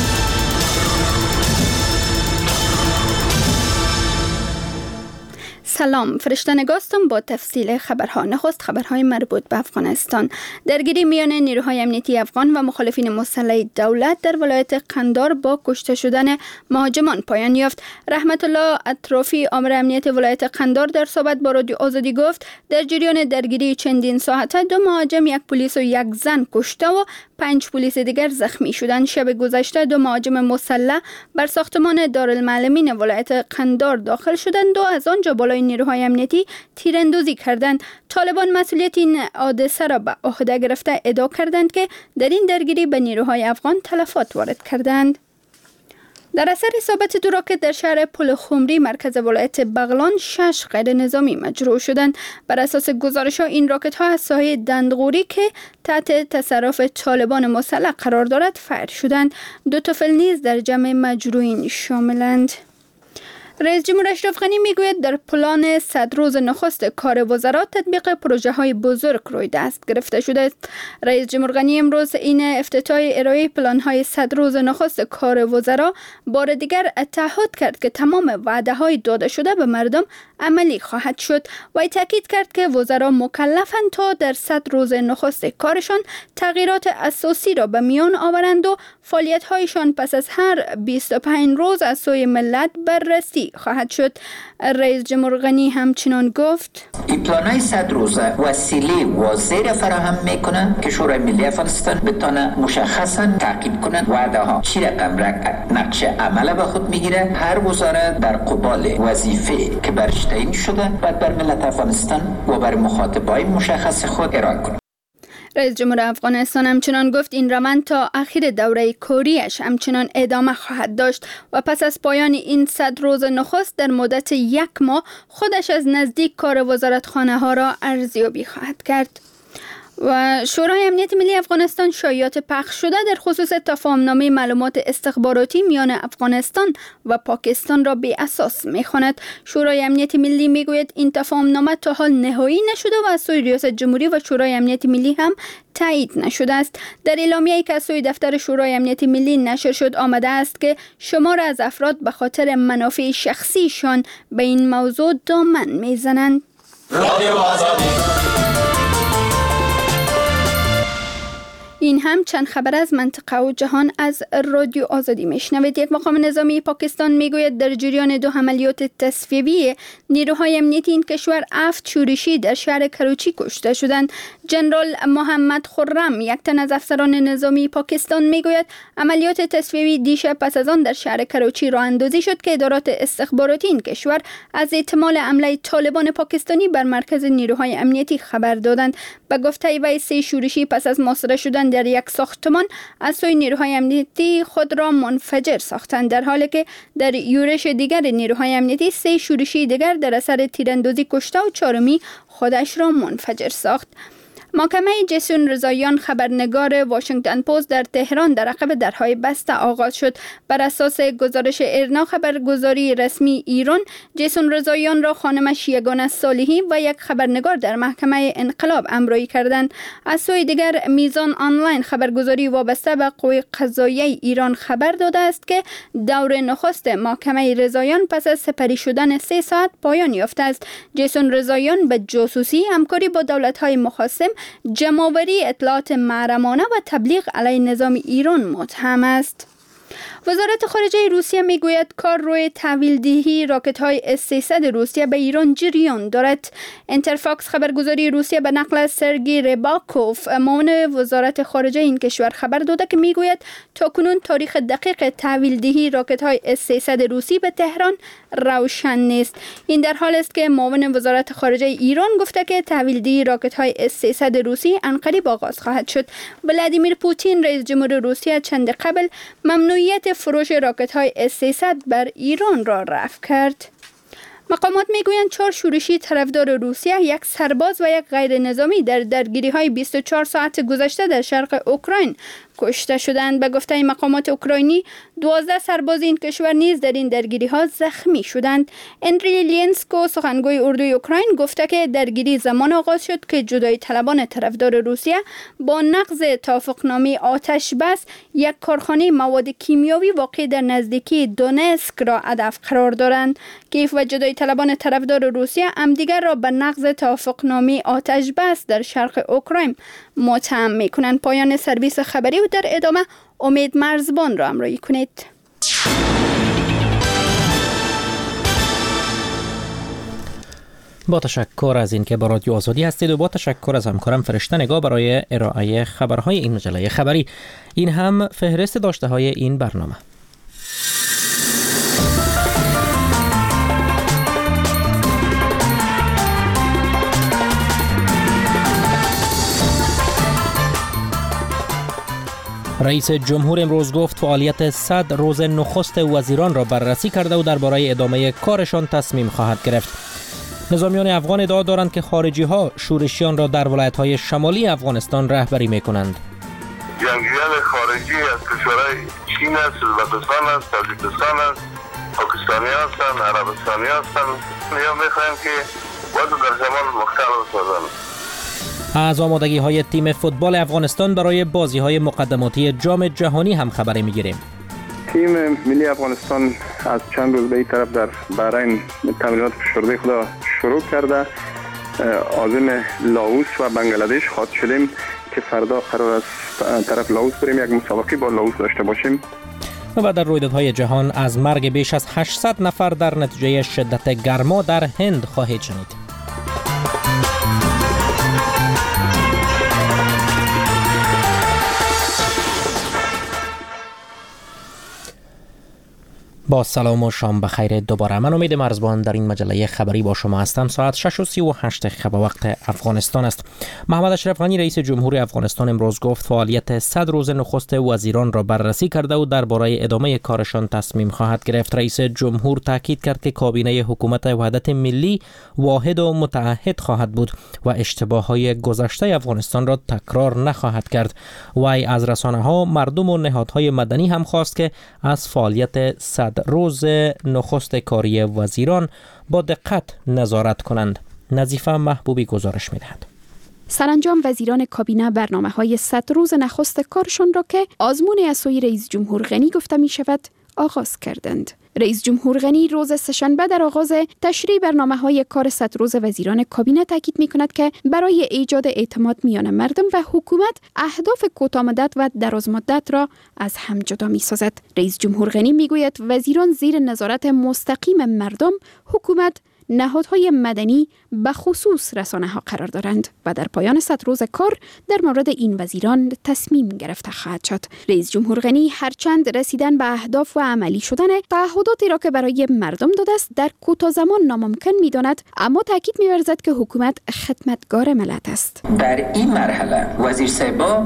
سلام، فرشته نگاستم با تفصیل خبرها. نخست خبرهای مربوط به افغانستان. درگیری میان نیروهای امنیتی افغان و مخالفین مسلح دولت در ولایت قندار با کشته شدن مهاجمان پایان یافت. رحمت الله اطرافی آمر امنیت ولایت قندار در صحبت با رادیو آزادی گفت در جریان درگیری چندین ساعته دو مهاجم، یک پلیس و یک زن کشته و پنج پلیس دیگر زخمی شدند. شب گذشته دو مهاجم مسلح بر ساختمان دارالمعلمین ولایت قندار داخل شدند و از آنجا بالای نیروهای امنیتی تیراندازی کردند. طالبان مسئولیت این حادثه را به عهده گرفته ادعا کردند که در این درگیری به نیروهای افغان تلفات وارد کردند. در اثر اصابت دو راکت در شهر پل خمری مرکز ولایت بغلان شش غیر نظامی مجروح شدند. بر اساس گزارش‌ها این راکت ها از ساحه دندغوری که تحت تصرف طالبان مسلح قرار دارد فایر شدند. دو طفل نیز در جمع مجروحین شاملند. رئیس جمهور اشرف غنی میگوید در پلان صد روز نخست کار وزرا تطبیق پروژه های بزرگ روی دست گرفته شده است. رئیس جمهور غنی امروز این افتتاح ارائه پلان های صد روز نخست کار وزرا بار دیگر تعهد کرد که تمام وعده های داده شده به مردم عملی خواهد شد و تاکید کرد که وزرا مکلفند تا در صد روز نخست کارشان تغییرات اساسی را به میان آورند و فعالیت هایشان پس از هر بیست و پنج روز از سوی ملت بررسی خواهد شد. رئیس جمهور غنی همچنان گفت این پلان‌های صد روزه وسیله واضح فراهم میکنن که شورای ملی افغانستان بتونه مشخصا تعقیب کنند وعده ها چی رقم نقش عمل به خود میگیره. هر وزاره در قبال وظیفه که برش تعیین شده باید بر ملت افغانستان و بر مخاطبای مشخص خود ارائه کنه. رئیس جمهور افغانستان همچنان گفت این روند تا آخر دوره کاریش همچنان ادامه خواهد داشت و پس از پایان این صد روز نخست در مدت یک ماه خودش از نزدیک کار وزارتخانه ها را ارزیابی خواهد کرد. و شورای امنیت ملی افغانستان شایعات پخش شده در خصوص تفاهمنامه معلومات استخباراتی میان افغانستان و پاکستان را بی اساس می‌خواند. شورای امنیت ملی میگوید این تفاهمنامه تا حال نهایی نشده و از سوی ریاست جمهوری و شورای امنیت ملی هم تایید نشده است. در اعلامیه‌ای که از سوی دفتر شورای امنیت ملی نشر شد آمده است که شمار از افراد به خاطر منافع شخصیشان به این موضوع دامن میزنند. این هم چند خبر از منطقه و جهان از رادیو آزادی میشنوید. یک مقام نظامی پاکستان میگوید در جریان دو عملیات تصفیه‌ای نیروهای امنیتی این کشور هفت شورشی در شهر کراچی کشته شدند. جنرال محمد خرم، یک تن از افسران نظامی پاکستان، میگوید عملیات تصفیه‌ای دیشب پس از آن در شهر کراچی راه اندازی شد که ادارات استخباراتی این کشور از احتمال حمله طالبان پاکستانی بر مرکز نیروهای امنیتی خبر دادند. به گفته وی سه شورشی پس از محاصره شدن در یک ساختمان از سوی نیروهای امنیتی خود را منفجر ساختند، در حالی که در یورش دیگر نیروهای امنیتی سه شورشی دیگر در اثر تیراندازی کشته و چهارمی خودش را منفجر ساخت. محکمه جیسون رضاییان، خبرنگار واشنگتن پست در تهران، در عقب درهای بسته آغاز شد. بر اساس گزارش ایرنا خبرگزاری رسمی ایران، جیسون رضاییان را خانمش یگانه صالحی و یک خبرنگار در محکمه انقلاب امرایی کردند. از سوی دیگر میزان آنلاین خبرگزاری وابسته به قوه قضاییه ایران خبر داده است که دور نخست محکمه رضاییان پس از سپری شدن سه ساعت پایان یافته است. جیسون رضاییان به جاسوسی، همکاری با دولت‌های مخاصم، جمع‌آوری اطلاعات محرمانه و تبلیغ علیه نظام ایران متهم است. وزارت خارجه روسیه میگوید کار روی تحویل دهی راکت‌های اس سیصد روسیه به ایران جریان دارد. انترفاکس خبرگزاری روسیه به نقل از سرگی رباکوف، معاون وزارت خارجه این کشور، خبر داده که میگوید تاکنون تاریخ دقیق تحویل دهی راکت‌های اس سیصد روسی به تهران روشن نیست. این در حال است که معاون وزارت خارجه ایران گفته که تحویل دهی راکت‌های اس سیصد روسی عنقریب آغاز خواهد شد. ولادیمیر پوتین رئیس جمهور روسیه چند قبل ممنوعیت فروش راکت‌های اس سیصد بر ایران را رفع کرد. مقامات میگویند چهار شورشی طرفدار روسیه، یک سرباز و یک غیر نظامی در درگیری‌های بیست و چهار ساعت گذشته در شرق اوکراین کشته شدند. به گفته مقامات اوکراینی، دوازده سرباز این کشور نیز در این درگیری‌ها زخمی شدند. اندری لینسکو، سخنگوی اردوی اوکراین، گفته که درگیری زمان آغاز شد که جدای طلبان طرفدار روسیه با نقض توافقنامه آتش بس یک کارخانه مواد کیمیاوی واقع در نزدیکی دونسک را هدف قرار دارند. کیف و جدای طلبان طرفدار روسیه همدیگر را به نقض توافقنامه آتش بس در شرق اوکراین متهم می‌کنند. پایان سرویس خبری و در ادامه امید مرزبان را همراهی کنید. با تشکر از اینکه با رادیو آزادی هستید و با تشکر از همکارم فرشته نگاه برای ارائه خبرهای این مجله خبری. این هم فهرست داشته های این برنامه. رئیس جمهور امروز گفت فعالیت صد روز نخست وزیران را بررسی کرده و درباره ادامه کارشان تصمیم خواهد گرفت. نظامیان افغان ادعا دارند که خارجی ها شورشیان را در ولایت‌های شمالی افغانستان رهبری می‌کنند. جنگیان خارجی از کشورهای چین است، ازبکستان است، تاجیکستان است، پاکستانی هستند، عربستانی هستند. یا می‌خواهیم که وضع در شمال مختلف بسازند. از آمادگی های تیم فوتبال افغانستان برای بازی های مقدماتی جام جهانی هم خبری میگیریم. تیم ملی افغانستان از چند روز به این طرف در بحرین تمرینات فشرده خود شروع کرده. عازم لاوس و بنگلادش خواهد شدیم که فردا قرار است طرف لاوس بریم، یک مسابقه با لاوس داشته باشیم. و در رویدادهای جهان از مرگ بیش از هشتصد نفر در نتیجه شدت گرما در هند خواهید شنید. با سلام و شام بخیر دوباره. من امید مرزبان در این مجله خبری با شما هستم. ساعت شش و سی و هشت دقیقه وقت افغانستان است. محمد اشرف غنی رئیس جمهور افغانستان امروز گفت فعالیت صد روز نخست وزیران را بررسی کرده و درباره ادامه کارشان تصمیم خواهد گرفت. رئیس جمهور تاکید کرد که کابینه حکومت وحدت ملی واحد و متعهد خواهد بود و اشتباهات گذشته افغانستان را تکرار نخواهد کرد. وی از رسانه‌ها، مردم و نهادهای مدنی هم خواست که از فعالیت صد روز نخست کاری وزیران با دقت نظارت کنند. نظیفه محبوبی گزارش می‌دهد. سرانجام وزیران کابینه برنامه‌های صد روز نخست کارشان را که آزمون از سوی رئیس جمهور غنی گفته می شود آغاز کردند. رئیس جمهور غنی روز سه‌شنبه در آغاز تشریح برنامه‌های کار صد روز وزیران کابینه تاکید می‌کند که برای ایجاد اعتماد میان مردم و حکومت اهداف کوتاه‌مدت و درازمدت را از هم جدا می‌سازد. رئیس جمهور غنی می‌گوید وزیران زیر نظارت مستقیم مردم، حکومت، نهادهای مدنی به خصوص رسانه‌ها قرار دارند و در پایان صد روز کار در مورد این وزیران تصمیم گرفته خواهد شد. رئیس جمهور غنی هرچند رسیدن به اهداف و عملی شدن تعهداتی را که برای مردم داده است در کوتاه زمان ناممکن می‌داند، اما تاکید می‌ورزد که حکومت خدمتگار ملت است. در این مرحله وزیر صاحبا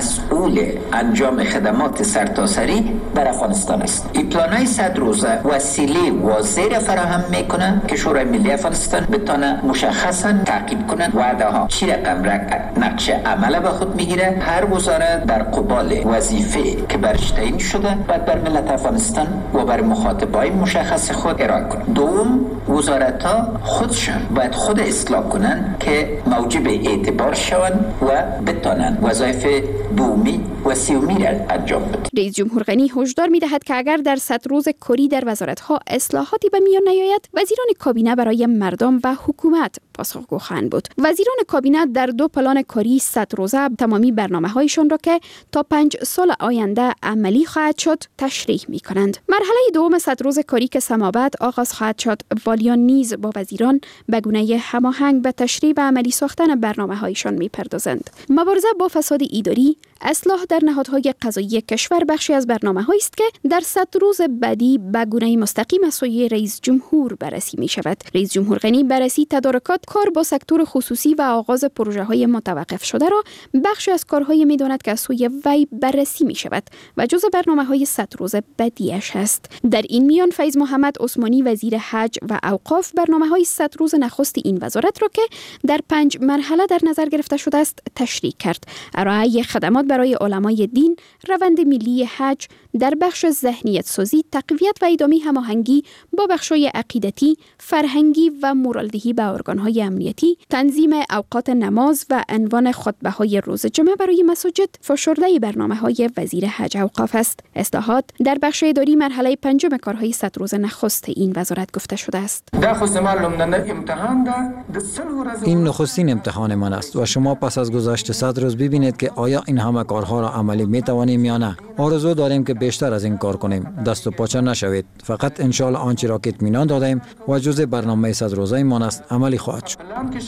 مسئول انجام خدمات سرتاسری در افغانستان است. این پلان‌های صد روزه وسیله واضح فراهم می‌کنند که شورای ملی افغانستان بتونه مشخصا تعقیب کنند وعده ها چی رقم نقش عمل به خود میگیره. هر وزارت در قبال وظیفه که برش تعیین شده باید بر ملت افغانستان و بر مخاطبای مشخص خود ارائه کنند. دوم، وزارت ها خودشان باید خود اصلاح کنند که موجب اعتبار شوند و بتونن وظایف دومی و سیومی را انجام بدن. رئیس جمهور غنی هشدار می‌دهد که اگر در صد روز کاری در وزارت‌ها اصلاحاتی به میان نیاید، وزیران کابینه برای مردم و حکومت پاسخگو خواهند بود. وزیران کابینه در دو پلان کاری صد روزه تمامی برنامه‌هایشان را که تا پنج سال آینده عملی خواهد شد تشریح می‌کنند. مرحله دوم صد روز کاری که سمابد آغاز خواهد شد، والیان نیز با وزیران به گونه هماهنگ به تشریح و عملی ساختن برنامه‌هایشان می‌پردازند. مبارزه با فساد اداری، اصلاح در نهادهای قضایی کشور بخشی از برنامه‌هایی است که در صد روز بعدی به گونه مستقیم از سوی رئیس جمهور بررسی می‌شود. رئیس جمهور غنی بررسی تدارکات کار با سکتور خصوصی و آغاز پروژه‌های متوقف شده را بخشی از کارهای می‌داند که از سوی وی بررسی می‌شود و جزء برنامه‌های صد روز بعدیش است. در این میان فیض محمد عثمانی وزیر حج و اوقاف برنامه‌های صد روز نخست این وزارت را که در پنج مرحله در نظر گرفته شده است تشریح کرد. ارائه خدمات برای علمای دین، روند ملی حج در بخش ذهنیت سازی، تقویت و ادامه هماهنگی با بخش‌های عقیدتی، فرهنگی و مورالدهی به ارگان‌های امنیتی، تنظیم اوقات نماز و عنوان خطبه‌های روز جمعه برای مساجد فشرده برنامه‌های وزیر حج اوقاف است. اصلاحات در بخش اداری مرحله پنجم کارهای صد روز نخست این وزارت گفته شده است. این نخستین امتحان من است و شما پس از گذشت صد روز ببینید که آیا این همه کارها را عملی می‌توانیم یا نه. آرزو داریم که بیشتر از این کار کنیم. دست و پاچه نشوید. فقط ان شاء الله آنچه را که اطمینان دادیم و جزء برنامه صد روزه مان است عملی خواهد شد.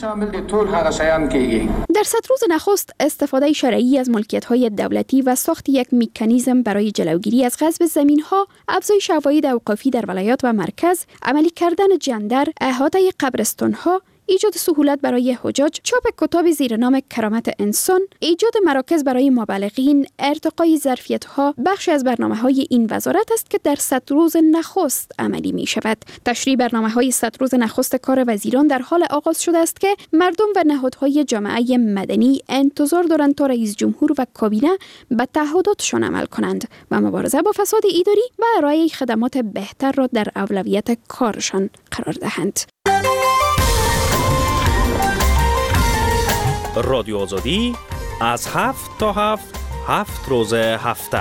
در صد روز نخست استفاده شرعی از ملکیت‌های دولتی و ساخت یک مکانیزم برای جلوگیری از غصب زمین‌ها، افزایش عواید اوقافی در ولایات و مرکز، عملی کردن جندر، احاطه قبرستان‌ها، ایجاد سهولت برای حجاج، چاپ کتاب زیر نام کرامت انسان، ایجاد مراکز برای مبلغین، ارتقای ظرفیت‌ها بخشی از برنامه‌های این وزارت است که در صد روز نخست عملی می‌شود. تشریح برنامه‌های صد روز نخست کار وزیران در حال آغاز شده است که مردم و نهادهای جامعه مدنی انتظار دارند تا رئیس جمهور و کابینه به تعهداتشان عمل کنند و مبارزه با فساد اداری و ارائه خدمات بهتر را در اولویت کارشان قرار دهند. رادیو آزادی از هفت تا هفت هفت روز هفته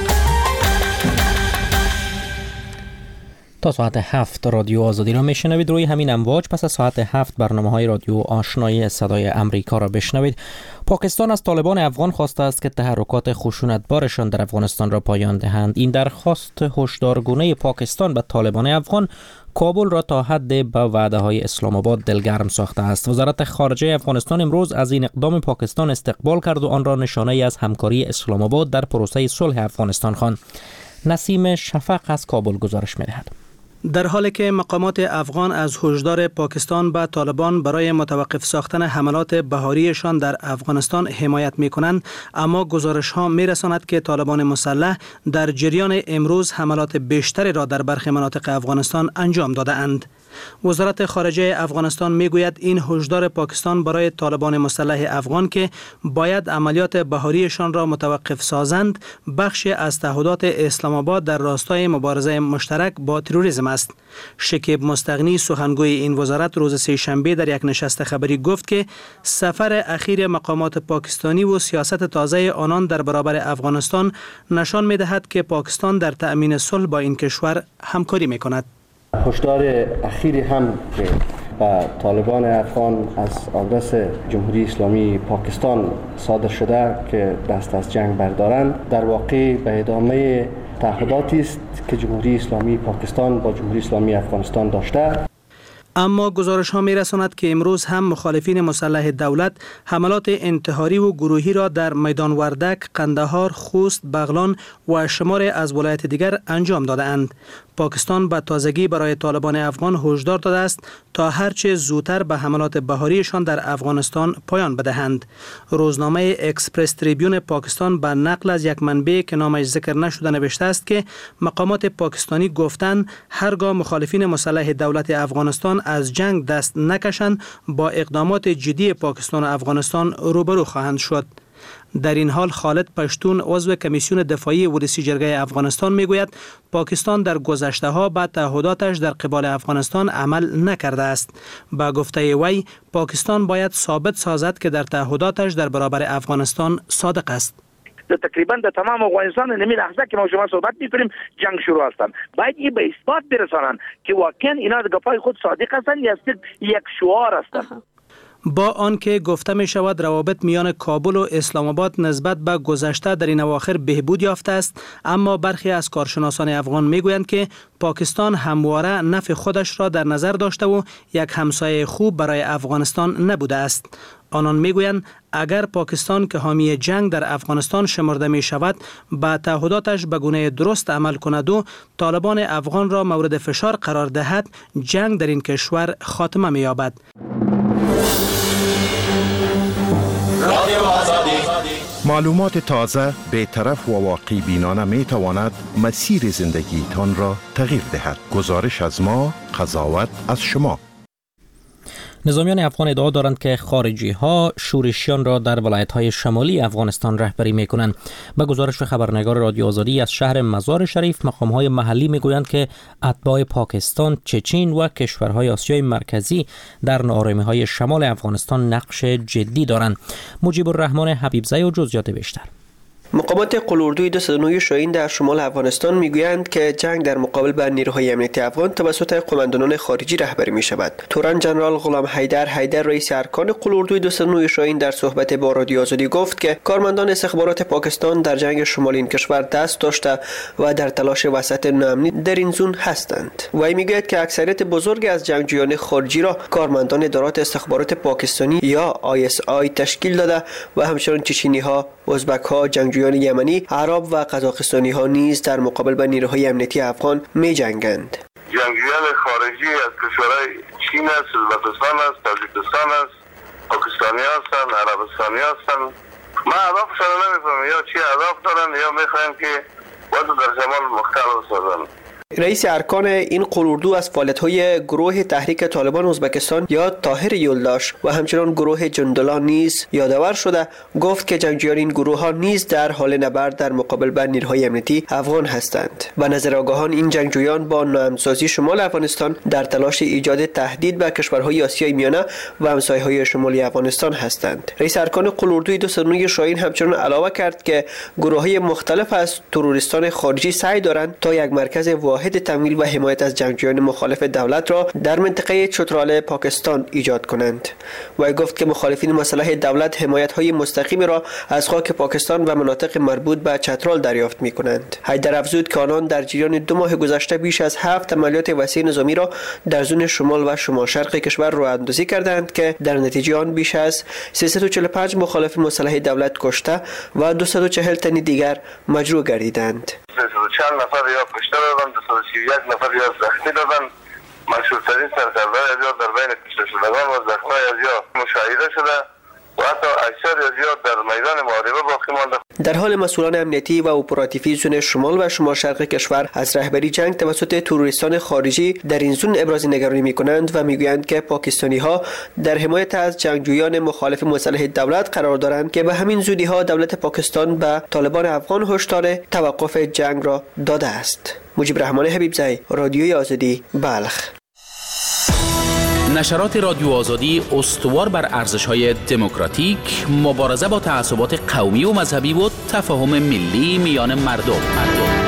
تا ساعت هفت رادیو آزادی را میشنوید. روی همین امواج پس از ساعت هفت برنامه های رادیو آشنایی صدای امریکا را بشنوید. پاکستان از طالبان افغان خواسته است که تحرکات خشونتبارشان در افغانستان را پایان دهند. این درخواست هشدارگونه پاکستان به طالبان افغان کابل را تا حد با وعده های اسلام آباد دلگرم ساخته است. وزارت خارجه افغانستان امروز از این اقدام پاکستان استقبال کرد و آن را نشانه ای از همکاری اسلام آباد در پروسه صلح افغانستان خواند. نسیم شفق از کابل گزارش می‌دهد. در حالی که مقامات افغان از هشدار پاکستان به طالبان برای متوقف ساختن حملات بهاریشان در افغانستان حمایت می‌کنند، اما گزارش‌ها می‌رساند که طالبان مسلح در جریان امروز حملات بیشتری را در برخی مناطق افغانستان انجام داده‌اند. وزارت خارجه افغانستان میگوید این هشدار پاکستان برای طالبان مسلح افغان که باید عملیات بهاریشان را متوقف سازند بخش از تعهدات اسلام آباد در راستای مبارزه مشترک با تروریسم است. شکیب مستغنی سخنگوی این وزارت روز سه شنبه در یک نشست خبری گفت که سفر اخیر مقامات پاکستانی و سیاست تازه آنان در برابر افغانستان نشان می‌دهد که پاکستان در تأمین صلح با این کشور همکاری می‌کند. هشدار اخیری هم که با طالبان افغان از آدرس جمهوری اسلامی پاکستان صادر شده که دست از جنگ بردارند در واقع به ادامه تعهداتی است که جمهوری اسلامی پاکستان با جمهوری اسلامی افغانستان داشته. اما گزارش ها می رساند که امروز هم مخالفین مسلح دولت حملات انتحاری و گروهی را در میدان وردک، قندهار، خوست، بغلان و شمار از ولایت دیگر انجام داده اند. پاکستان به تازگی برای طالبان افغان هشدار داده است تا هرچه زودتر به حملات بهاریشان در افغانستان پایان بدهند. روزنامه اکسپرس تریبیون پاکستان به نقل از یک منبع که نامش ذکر نشده نوشته است که مقامات پاکستانی گفتند هرگاه مخالفین مسلح دولت افغانستان از جنگ دست نکشند با اقدامات جدی پاکستان و افغانستان روبرو خواهند شد. در این حال خالد پشتون عضو کمیسیون دفاعی ولسی جرگه افغانستان میگوید پاکستان در گذشته ها به تعهداتش در قبال افغانستان عمل نکرده است. با گفته وی پاکستان باید ثابت سازد که در تعهداتش در برابر افغانستان صادق است. تقریبا در تمام افغانستان نمی لحظه که ما شما صحبت می‌کنیم جنگ شروع هستن. باید این به اثبات برسانند که واقعا اینا در گپای خود صادق هستند یا صرف یک شعار هستند. با آنکه گفته می شود روابط میان کابل و اسلام آباد نسبت به گذشته در این اواخر بهبود یافته است، اما برخی از کارشناسان افغان می گویند که پاکستان همواره نفع خودش را در نظر داشته و یک همسایه خوب برای افغانستان نبوده است. آنان می گویند اگر پاکستان که حامی جنگ در افغانستان شمرده می شود با تعهداتش به گونه درست عمل کند و طالبان افغان را مورد فشار قرار دهد، جنگ در این کشور خاتمه می یابد. معلومات تازه، بی‌طرف و واقعی بینانه می تواند مسیر زندگی تان را تغییر دهد. گزارش از ما، قضاوت از شما. نظامیان افغان ادعا دارند که خارجی ها شورشیان را در ولایت های شمالی افغانستان رهبری می کنند. به گزارش خبرنگار رادیو آزادی از شهر مزار شریف، مقام های محلی می گویند که اتباع پاکستان، چچین و کشورهای آسیای مرکزی در ناآرامی های شمال افغانستان نقش جدی دارند. مجیب الرحمن حبیبزی و جزئیات بیشتر. مقامات قلوردوی دو صد و نه شاهین در شمال افغانستان میگویند که جنگ در مقابل با نیروهای امنیتی افغان توسط قماندانان خارجی رهبری می شود. تورن جنرال غلام حیدر حیدر رئیس ارکان قلوردوی دو صد و نه شاهین در صحبت با رادیو آزادی گفت که کارمندان استخبارات پاکستان در جنگ شمال این کشور دست داشته و در تلاش وسط ناامنی در این زون هستند. وی میگوید که اکثریت بزرگ از جنگجویان خارجی را کارمندان ادارات استخبارات پاکستانی یا آی اس آی تشکیل داده و همچنین چچینی ها، ازبک ها، جنگجویان یمنی، عرب و قزاقستانی ها نیز در مقابل با نیروهای امنیتی افغان می جنگند. جنگجویان خارجی از کشورهای چین است، ازبکستان است، تاجیکستان است، پاکستانی هستند، عربستانی هستند. ما اهدافشان نمیفهمم، یا چی اهداف دارن یا میخوایم که وضع در شمال مختلف سازند. رئیس ارکان این قلوردو از فعالیت‌های گروه تحریک طالبان ازبکستان یا طاهر یولداش و همچنان گروه جندلا نیز یادآور شده، گفت که جنگجویان این گروه‌ها نیز در حال نبرد در مقابل با نیروهای امنیتی افغان هستند. به نظر آگاهان این جنگجویان با ناامن‌سازی شمال افغانستان در تلاش ایجاد تهدید به کشورهای آسیای میانه و همسایه‌های شمالی افغانستان هستند. رئیس ارکان قلوردوی دو صد و نه شاهین همچنان علاوه کرد که گروه‌های مختلف از تروریستان خارجی سعی دارند تا یک مرکز واحد تمویل و حمایت از جنگجویان مخالف دولت را در منطقه چترال پاکستان ایجاد کنند. و گفت که مخالفین مسلح دولت حمایت‌های مستقیم را از خاک پاکستان و مناطق مربوط به چترال دریافت می‌کنند. حیدر افزود که آنان در جریان دو ماه گذشته بیش از هفت عملیات وسیع نظامی را در زون شمال و شمال شرق کشور راه اندازی کردند که در نتیجه آن بیش از سیصد و چهل و پنج مخالف مسلح دولت کشته و دویست و چهل تن دیگر مجروح گردیدند. چند نفر یا کشته دادن، دویست و سی و یک نفر یا زخمی دادن. مشهورترین سرکردهای از یا در بین کشته شدگان و زخمی از یا مشاهده شده و حتی اکثر زیاد در میدان محاربه باقی مانده. در حال مسئولان امنیتی و اپراتیوی زون شمال و شمال شرق کشور از رهبری جنگ توسط تروریستان خارجی در این زون ابراز نگرانی می‌کنند و می‌گویند که پاکستانی‌ها در حمایت از جنگجویان مخالف مسلح دولت قرار دارند که به همین زودی‌ها دولت پاکستان به طالبان افغان هشدار توقف جنگ را داده است. مجیب رحمان حبیبزی، رادیوی آزادی، بلخ. نشرات رادیو آزادی استوار بر ارزش‌های دموکراتیک، مبارزه با تعصبات قومی و مذهبی و تفاهم ملی میان مردم. مردم.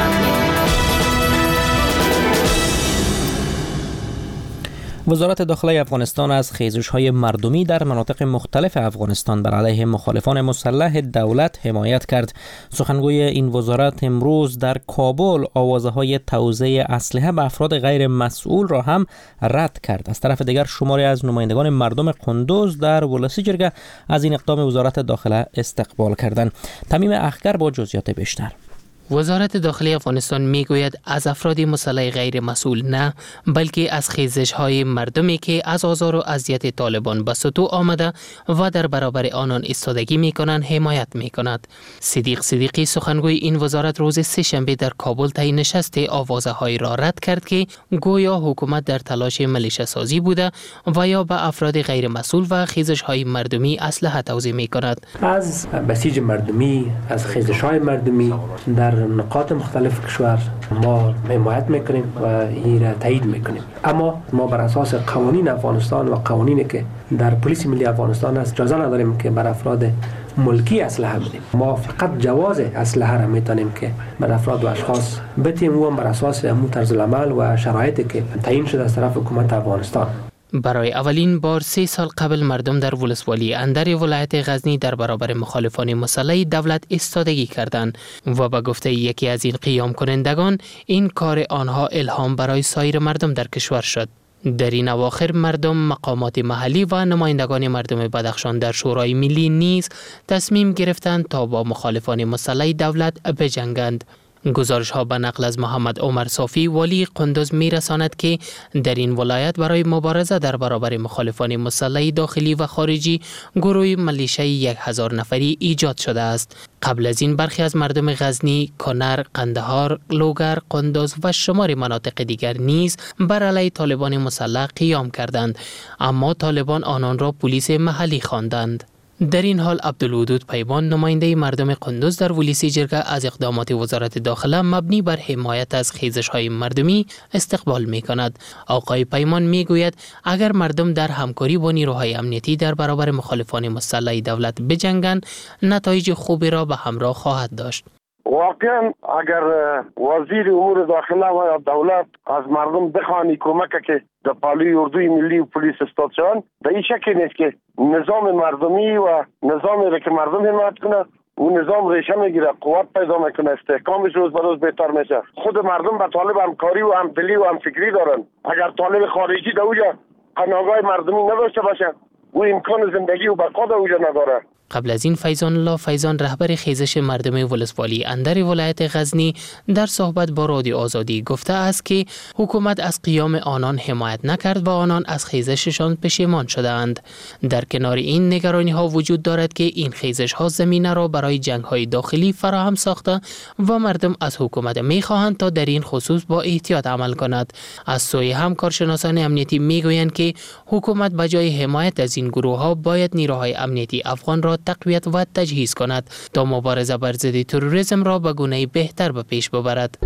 وزارت داخلی افغانستان از خیزش‌های مردمی در مناطق مختلف افغانستان بر علیه مخالفان مسلح دولت حمایت کرد. سخنگوی این وزارت امروز در کابل آوازه‌های توزیع اسلحه به افراد غیر مسئول را هم رد کرد. از طرف دیگر شماری از نمایندگان مردم قندوز در ولسی جرگه از این اقدام وزارت داخله استقبال کردند. تمیم اخگر با جزئیات بیشتر. وزارت داخلی افغانستان میگوید از افراد مسلح غیر مسئول نه، بلکه از خیزش‌های مردمی که از آزار و اذیت طالبان به سطوح آمده و در برابر آنان ایستادگی میکنند حمایت میکند. صدیق صدیقی سخنگوی این وزارت روز سه شنبه در کابل طی نشست آوازه‌های را رد کرد که گویا حکومت در تلاش ملیشه سازی بوده و یا به افراد غیر مسئول و خیزش‌های مردمی اسلحه توزیع میکند. از بسیج مردمی، از خیزش‌های مردمی در نقاط مختلف کشور ما حمایت میکنیم و این را تایید میکنیم، اما ما بر اساس قوانین افغانستان و قوانینی که در پلیس ملی افغانستان است اجازه نداریم که بر افراد ملکی اسلحه بدیم. ما فقط جواز اسلحه را میتونیم که بر افراد و اشخاص بدیم و بر اساس همون طرز العمل و شرایطی که تعیین شده از طرف حکومت افغانستان. برای اولین بار سه سال قبل مردم در ولسوالی اندر ولایت غزنی در برابر مخالفان مسلح دولت ایستادگی کردند و به گفته یکی از این قیام کنندگان این کار آنها الهام برای سایر مردم در کشور شد. در این اواخر مردم، مقامات محلی و نمایندگان مردم بدخشان در شورای ملی نیز تصمیم گرفتند تا با مخالفان مسلح دولت بجنگند. گزارش ها به نقل از محمد عمر صافی والی قندوز می رساند که در این ولایت برای مبارزه در برابر مخالفان مسلح داخلی و خارجی گروه ملیشه یک هزار نفری ایجاد شده است. قبل از این برخی از مردم غزنی، کنر، قندهار، لوگر، قندوز و شمار مناطق دیگر نیز بر علیه طالبان مسلح قیام کردند، اما طالبان آنان را پلیس محلی خواندند. در این حال عبدالودود پیمان، نماینده مردم قندوز در ولسی جرگه، از اقدامات وزارت داخله مبنی بر حمایت از خیزش‌های مردمی استقبال می‌کند. آقای پیمان می‌گوید اگر مردم در همکاری با نیروهای امنیتی در برابر مخالفان مسلح دولت بجنگند، نتایج خوبی را به همراه خواهد داشت. واقعا اگر وزیر امور داخله و دولت از مردم بخوانی کمک که در پالوی اردوی ملی و پلیس استاد شوند، در این شک نیست که نظام مردمی و نظامی را که مردم حمایت کنه و نظام ریشه میگیره، قوت پیدا میکنه، استحکامش روز به روز بهتر میشه. خود مردم با طالب همکاری و همدلی و همفکری دارن. اگر طالب خارجی در اوجا پناهگاه مردمی نداشته باشه و امکان زندگی و بقا در اوجا نداره. قبل از این فیضان الله فیضان، رهبر خیزش مردم ولسوالی اندر ولایت غزنی، در صحبت با رادیو آزادی گفته است که حکومت از قیام آنان حمایت نکرد و آنان از خیزششان پشیمان شده‌اند. در کنار این نگرانی ها وجود دارد که این خیزش ها زمینه را برای جنگ های داخلی فراهم ساخته و مردم از حکومت می خواهند تا در این خصوص با احتیاط عمل کند. از سوی هم کارشناسان امنیتی می گویند که حکومت بجای حمایت از این گروه ها باید نیروهای امنیتی افغان را تقویت و تجهیز کند تا مبارزه بر ضد تروریسم را به گونه‌ای بهتر به پیش ببرد.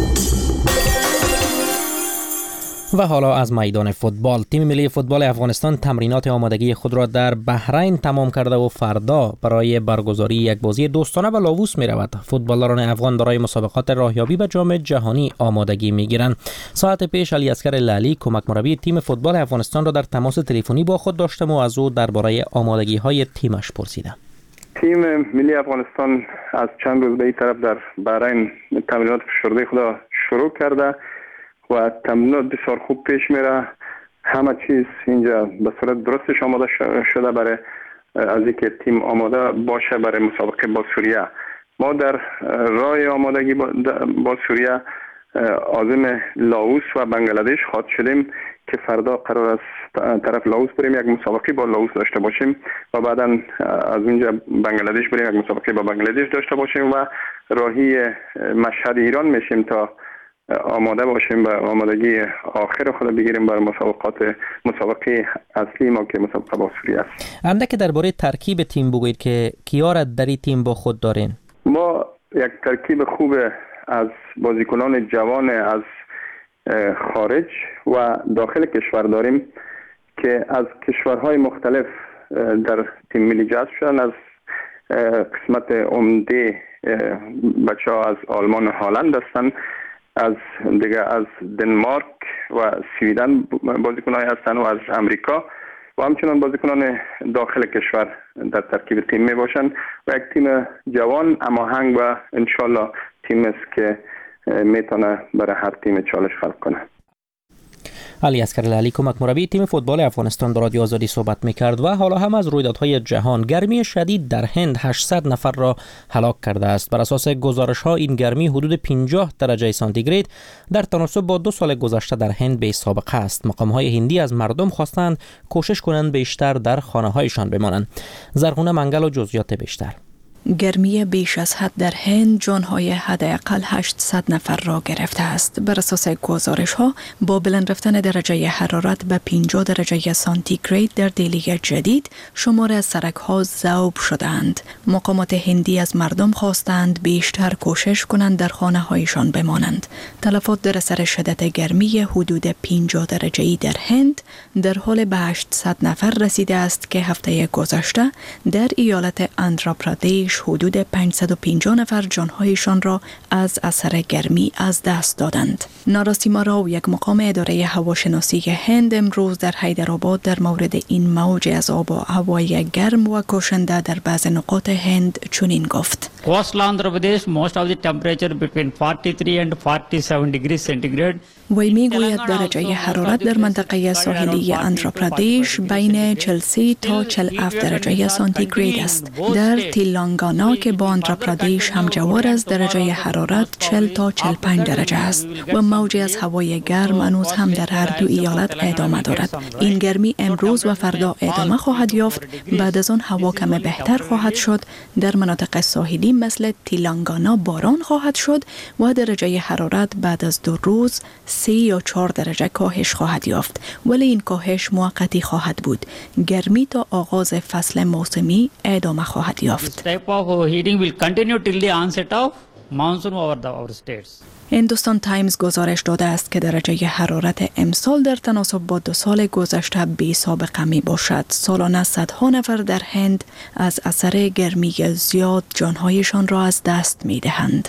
و حالا از میدان فوتبال، تیم ملی فوتبال افغانستان تمرینات آمادگی خود را در بحرین تمام کرده و فردا برای برگزاری یک بازی دوستانه به لاووس می رود. فوتبالران افغان برای مسابقات راهیابی به جام جهانی آمادگی می گیرند. ساعت پیش علی اصغر لالی، کمک مربی تیم فوتبال افغانستان را در تماس تلفنی با خود داشتم و از او درباره آمادگی های تیمش پرسیدم. تیم ملی افغانستان از چند روز به این طرف در بحرین تمرینات فشرده خود شروع کرده و تمرینات بسیار خوب پیش میره. همه چیز اینجا به صورت درستش آماده شده برای از اینکه تیم آماده باشه برای مسابقه با سوریه. ما در راه آمادگی با سوریه عازم لاوس و بنگلادش خواهد شدیم که فردا قرار است طرف لاوس بریم یک مسابقه با لاوس داشته باشیم و بعدا از اونجا بنگلادش بریم یک مسابقه با بنگلادش داشته باشیم و راهی مشهد ایران میشیم تا آماده باشیم و آمادگی آخر خود بگیریم برای مسابقات مسابقه اصلی ما که مسابقه با سوریه است. اندکی درباره ترکیب تیم بگویید که کیا را در این تیم با خود دارین؟ ما یک ترکیب خوب از بازیکنان جوان از خارج و داخل کشور داریم که از کشورهای مختلف در تیم ملی جذب شدن. از قسمت عمده بچه ها از آلمان و هلند هستند، از دیگه از دنمارک و سویدن بازیکنان هستند و از امریکا و همچنان بازیکنان داخل کشور در ترکیب تیم می باشند و یک تیم جوان هماهنگ و انشالله تیم است که میتونه برای هر تیم چالش خلق کنه. علی عسکری کمک مربی تیم فوتبال افغانستان در رادیو آزادی صحبت می‌کرد و حالا هم از رویدادهای جهان. گرمی شدید در هند هشتصد نفر را هلاک کرده است. بر اساس گزارش‌ها این گرمی حدود پنجاه درجه سانتیگراد در تناسب با دو سال گذشته در هند به سابقه است. مقام‌های هندی از مردم خواستند کوشش کنند بیشتر در خانه‌هایشان بمانند. زرغونه منگل و جزئیات بیشتر. گرمی بیش از حد در هند جانهای حداقل هشتصد نفر را گرفته است. بر اساس گزارش ها با بلند رفتن درجه حرارت به پنجاه درجه سانتیگراد در دهلی جدید شمار از سرک ها ذوب شدند. مقامات هندی از مردم خواستند بیشتر کوشش کنند در خانه هایشان بمانند. تلفات در اثر شدت گرمی حدود پنجاه درجه‌ای در هند در حال به هشتصد نفر رسیده است که هفته گذشته در ایالت آندھراپردیش حدود پانصد و پنجاه نفر جانهایشان را از اثر گرمی از دست دادند. ناراسیما راو، یک مقام اداره هواشناسی هند، امروز در حیدرآباد در مورد این موج از آب و هوای گرم و کشنده در بعض نقاط هند چنین گفت: Coastal Andhra Pradesh, most of the temperature between forty-three and forty-seven degrees centigrade. وی می گوید درجه حرارت در منطقه ساحلی آندھراپردیش بین چهل و سه تا چهل و هفت درجه سانتیگراد است. در تلنگانا که با آندھراپردیش همجوار است درجه حرارت چهل تا چهل و پنج درجه است و موجی از هوای گرم هنوز هم در هر دو ایالت ادامه دارد. این گرمی امروز و فردا ادامه خواهد یافت. بعد از آن هوا کم بهتر خواهد شد. در مناطق ساحلی مثل تلنگانا باران خواهد شد و درجه حرارت بعد از دو روز سه یا چهار درجه کاهش خواهد یافت، ولی این کاهش موقتی خواهد بود. گرمی تا آغاز فصل موسمی ادامه خواهد یافت. هندوستان تایمز گزارش داده است که درجه حرارت امسال در تناسب با دو سال گذشته بی سابقه می باشد. سالانه صدها نفر در هند از اثر گرمی زیاد جانهایشان را از دست می دهند.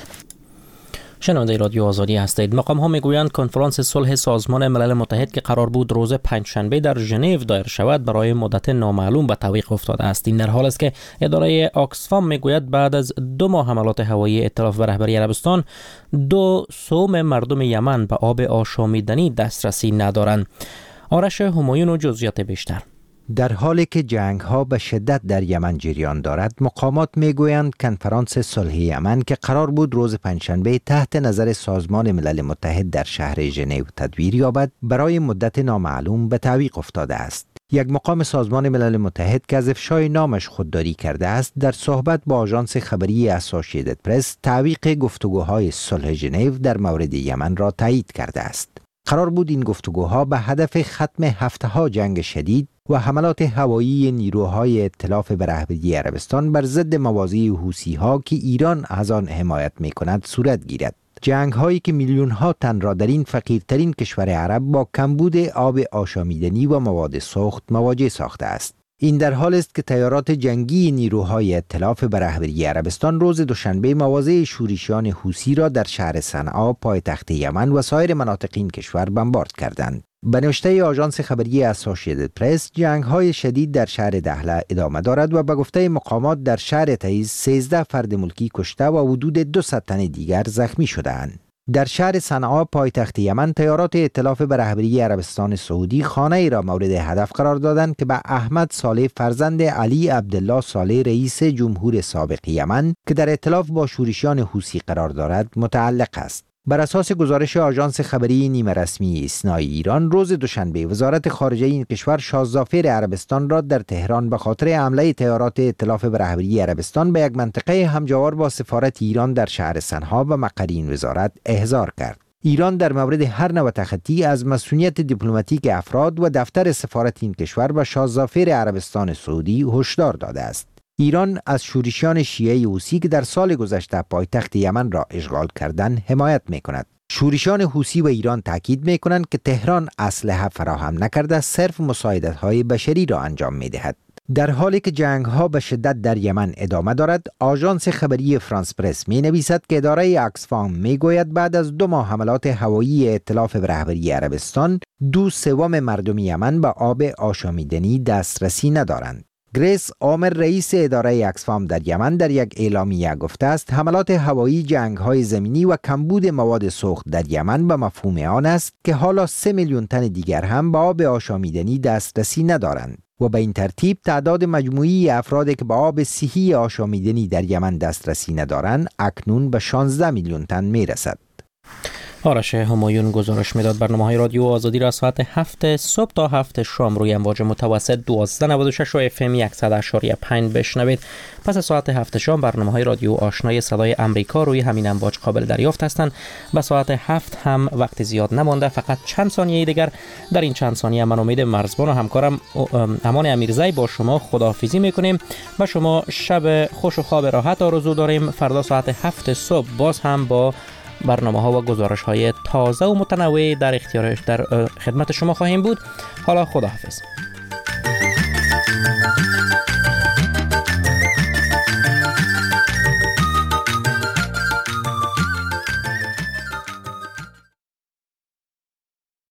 شنونده رادیو آزادی هستید. مقام ها میگویند کنفرانس صلح سازمان ملل متحد که قرار بود روز پنجشنبه در ژنو دایر شود برای مدت نامعلوم به تعویق افتاده است. این در حال است که اداره آکسفام میگوید بعد از دو ماه حملات هوایی ائتلاف و رهبری عربستان دو سوم مردم یمن به آب آشامیدنی دسترسی ندارند. آرش همایون و جزئیات بیشتر. در حالی که جنگ ها به شدت در یمن جریان دارد، مقامات میگویند کنفرانس صلح یمن که قرار بود روز پنجشنبه تحت نظر سازمان ملل متحد در شهر ژنو تدبیر یابد برای مدت نامعلوم به تعویق افتاده است. یک مقام سازمان ملل متحد که از افشای نامش خودداری کرده است در صحبت با آژانس خبری اسوسییتد پرس تعویق گفتگوهای صلح ژنو در مورد یمن را تایید کرده است. قرار بود این گفتگوها به هدف ختم هفته‌ها جنگ شدید و حملات هوایی نیروهای ائتلاف به رهبری عربستان بر ضد مواضع حوثی‌ها که ایران از آن حمایت می‌کند صورت گیرد. جنگ هایی که میلیون ها تن را در این فقیرترین کشور عرب با کمبود آب آشامیدنی و مواد سوخت مواجه ساخته است. این در حال است که تیارات جنگی نیروهای ائتلاف به رهبری عربستان روز دوشنبه مواضع شورشیان حوثی را در شهر صنعا پایتخت یمن و سایر مناطق این کشور بمبارد کردند. به نوشته آژانس خبری اسوسییتد پرس، جنگ‌های شدید در شهر دهله ادامه دارد و به گفته مقامات در شهر تعیز سیزده فرد ملکی کشته و حدود دویست تن دیگر زخمی شده‌اند. در شهر صنعا پایتخت یمن، تیارات ائتلاف به رهبری عربستان سعودی خانه ای را مورد هدف قرار دادند که به احمد صالح فرزند علی عبدالله صالح رئیس جمهور سابق یمن که در ائتلاف با شورشیان حوثی قرار دارد متعلق است. بر اساس گزارش آژانس خبری نیمه رسمی اسنای ایران، روز دوشنبه وزارت خارجه این کشور شاه ظافر عربستان را در تهران به خاطر حمله طیارات ائتلاف به رهبری عربستان به یک منطقه همجوار با سفارت ایران در شهر سنها و مقر این وزارت احضار کرد. ایران در مورد هر نوع تخطی از مسئولیت دیپلماتیک افراد و دفتر سفارت این کشور و شاه ظافر عربستان سعودی هشدار داده است. ایران از شورشیان شیعه حوثی که در سال گذشته پایتخت یمن را اشغال کردند حمایت می‌کند. شورشیان حوثی و ایران تاکید می‌کنند که تهران اسلحه فراهم نکرده، صرف مساعدت‌های بشری را انجام می‌دهد. در حالی که جنگ‌ها به شدت در یمن ادامه دارد، آژانس خبری فرانس پرس می‌نویسد که اداره آکسفام می‌گوید بعد از دو ماه حملات هوایی ائتلاف به رهبری عربستان، دو سوم مردم یمن به آب آشامیدنی دسترسی ندارند. گریس عامر رئیس اداره آکسفام در یمن در یک اعلامیه گفته است حملات هوایی، جنگ‌های زمینی و کمبود مواد سوخت در یمن به مفهوم آن است که حالا سه میلیون تن دیگر هم به آب آشامیدنی دسترسی ندارند و به این ترتیب تعداد مجموعی افرادی که به آب صحی آشامیدنی در یمن دسترسی ندارند اکنون به شانزده میلیون تن میرسد. آرش همایون گزارش میداد. برنامه‌های رادیو آزادی را ساعت هفت صبح تا هفت شام روی امواج متوسط دوازده نود و شش و اف ام صد و شش و پنج بشنوید. پس از ساعت هفت شام برنامه‌های رادیو آشنای صدای امریکا روی همین امواج قابل دریافت هستند. به ساعت هفت هم وقت زیاد نمانده، فقط چند ثانیه دیگر. در این چند ثانیه من امید مرزبان و همکارم امان امیرزی با شما خداحافظی میکنیم و شما شب خوش و خواب راحت آرزو داریم. فردا ساعت هفت صبح باز هم با برنامه ها و گزارش های تازه و متنوع در اختیارش در خدمت شما خواهیم بود. حالا خداحافظ.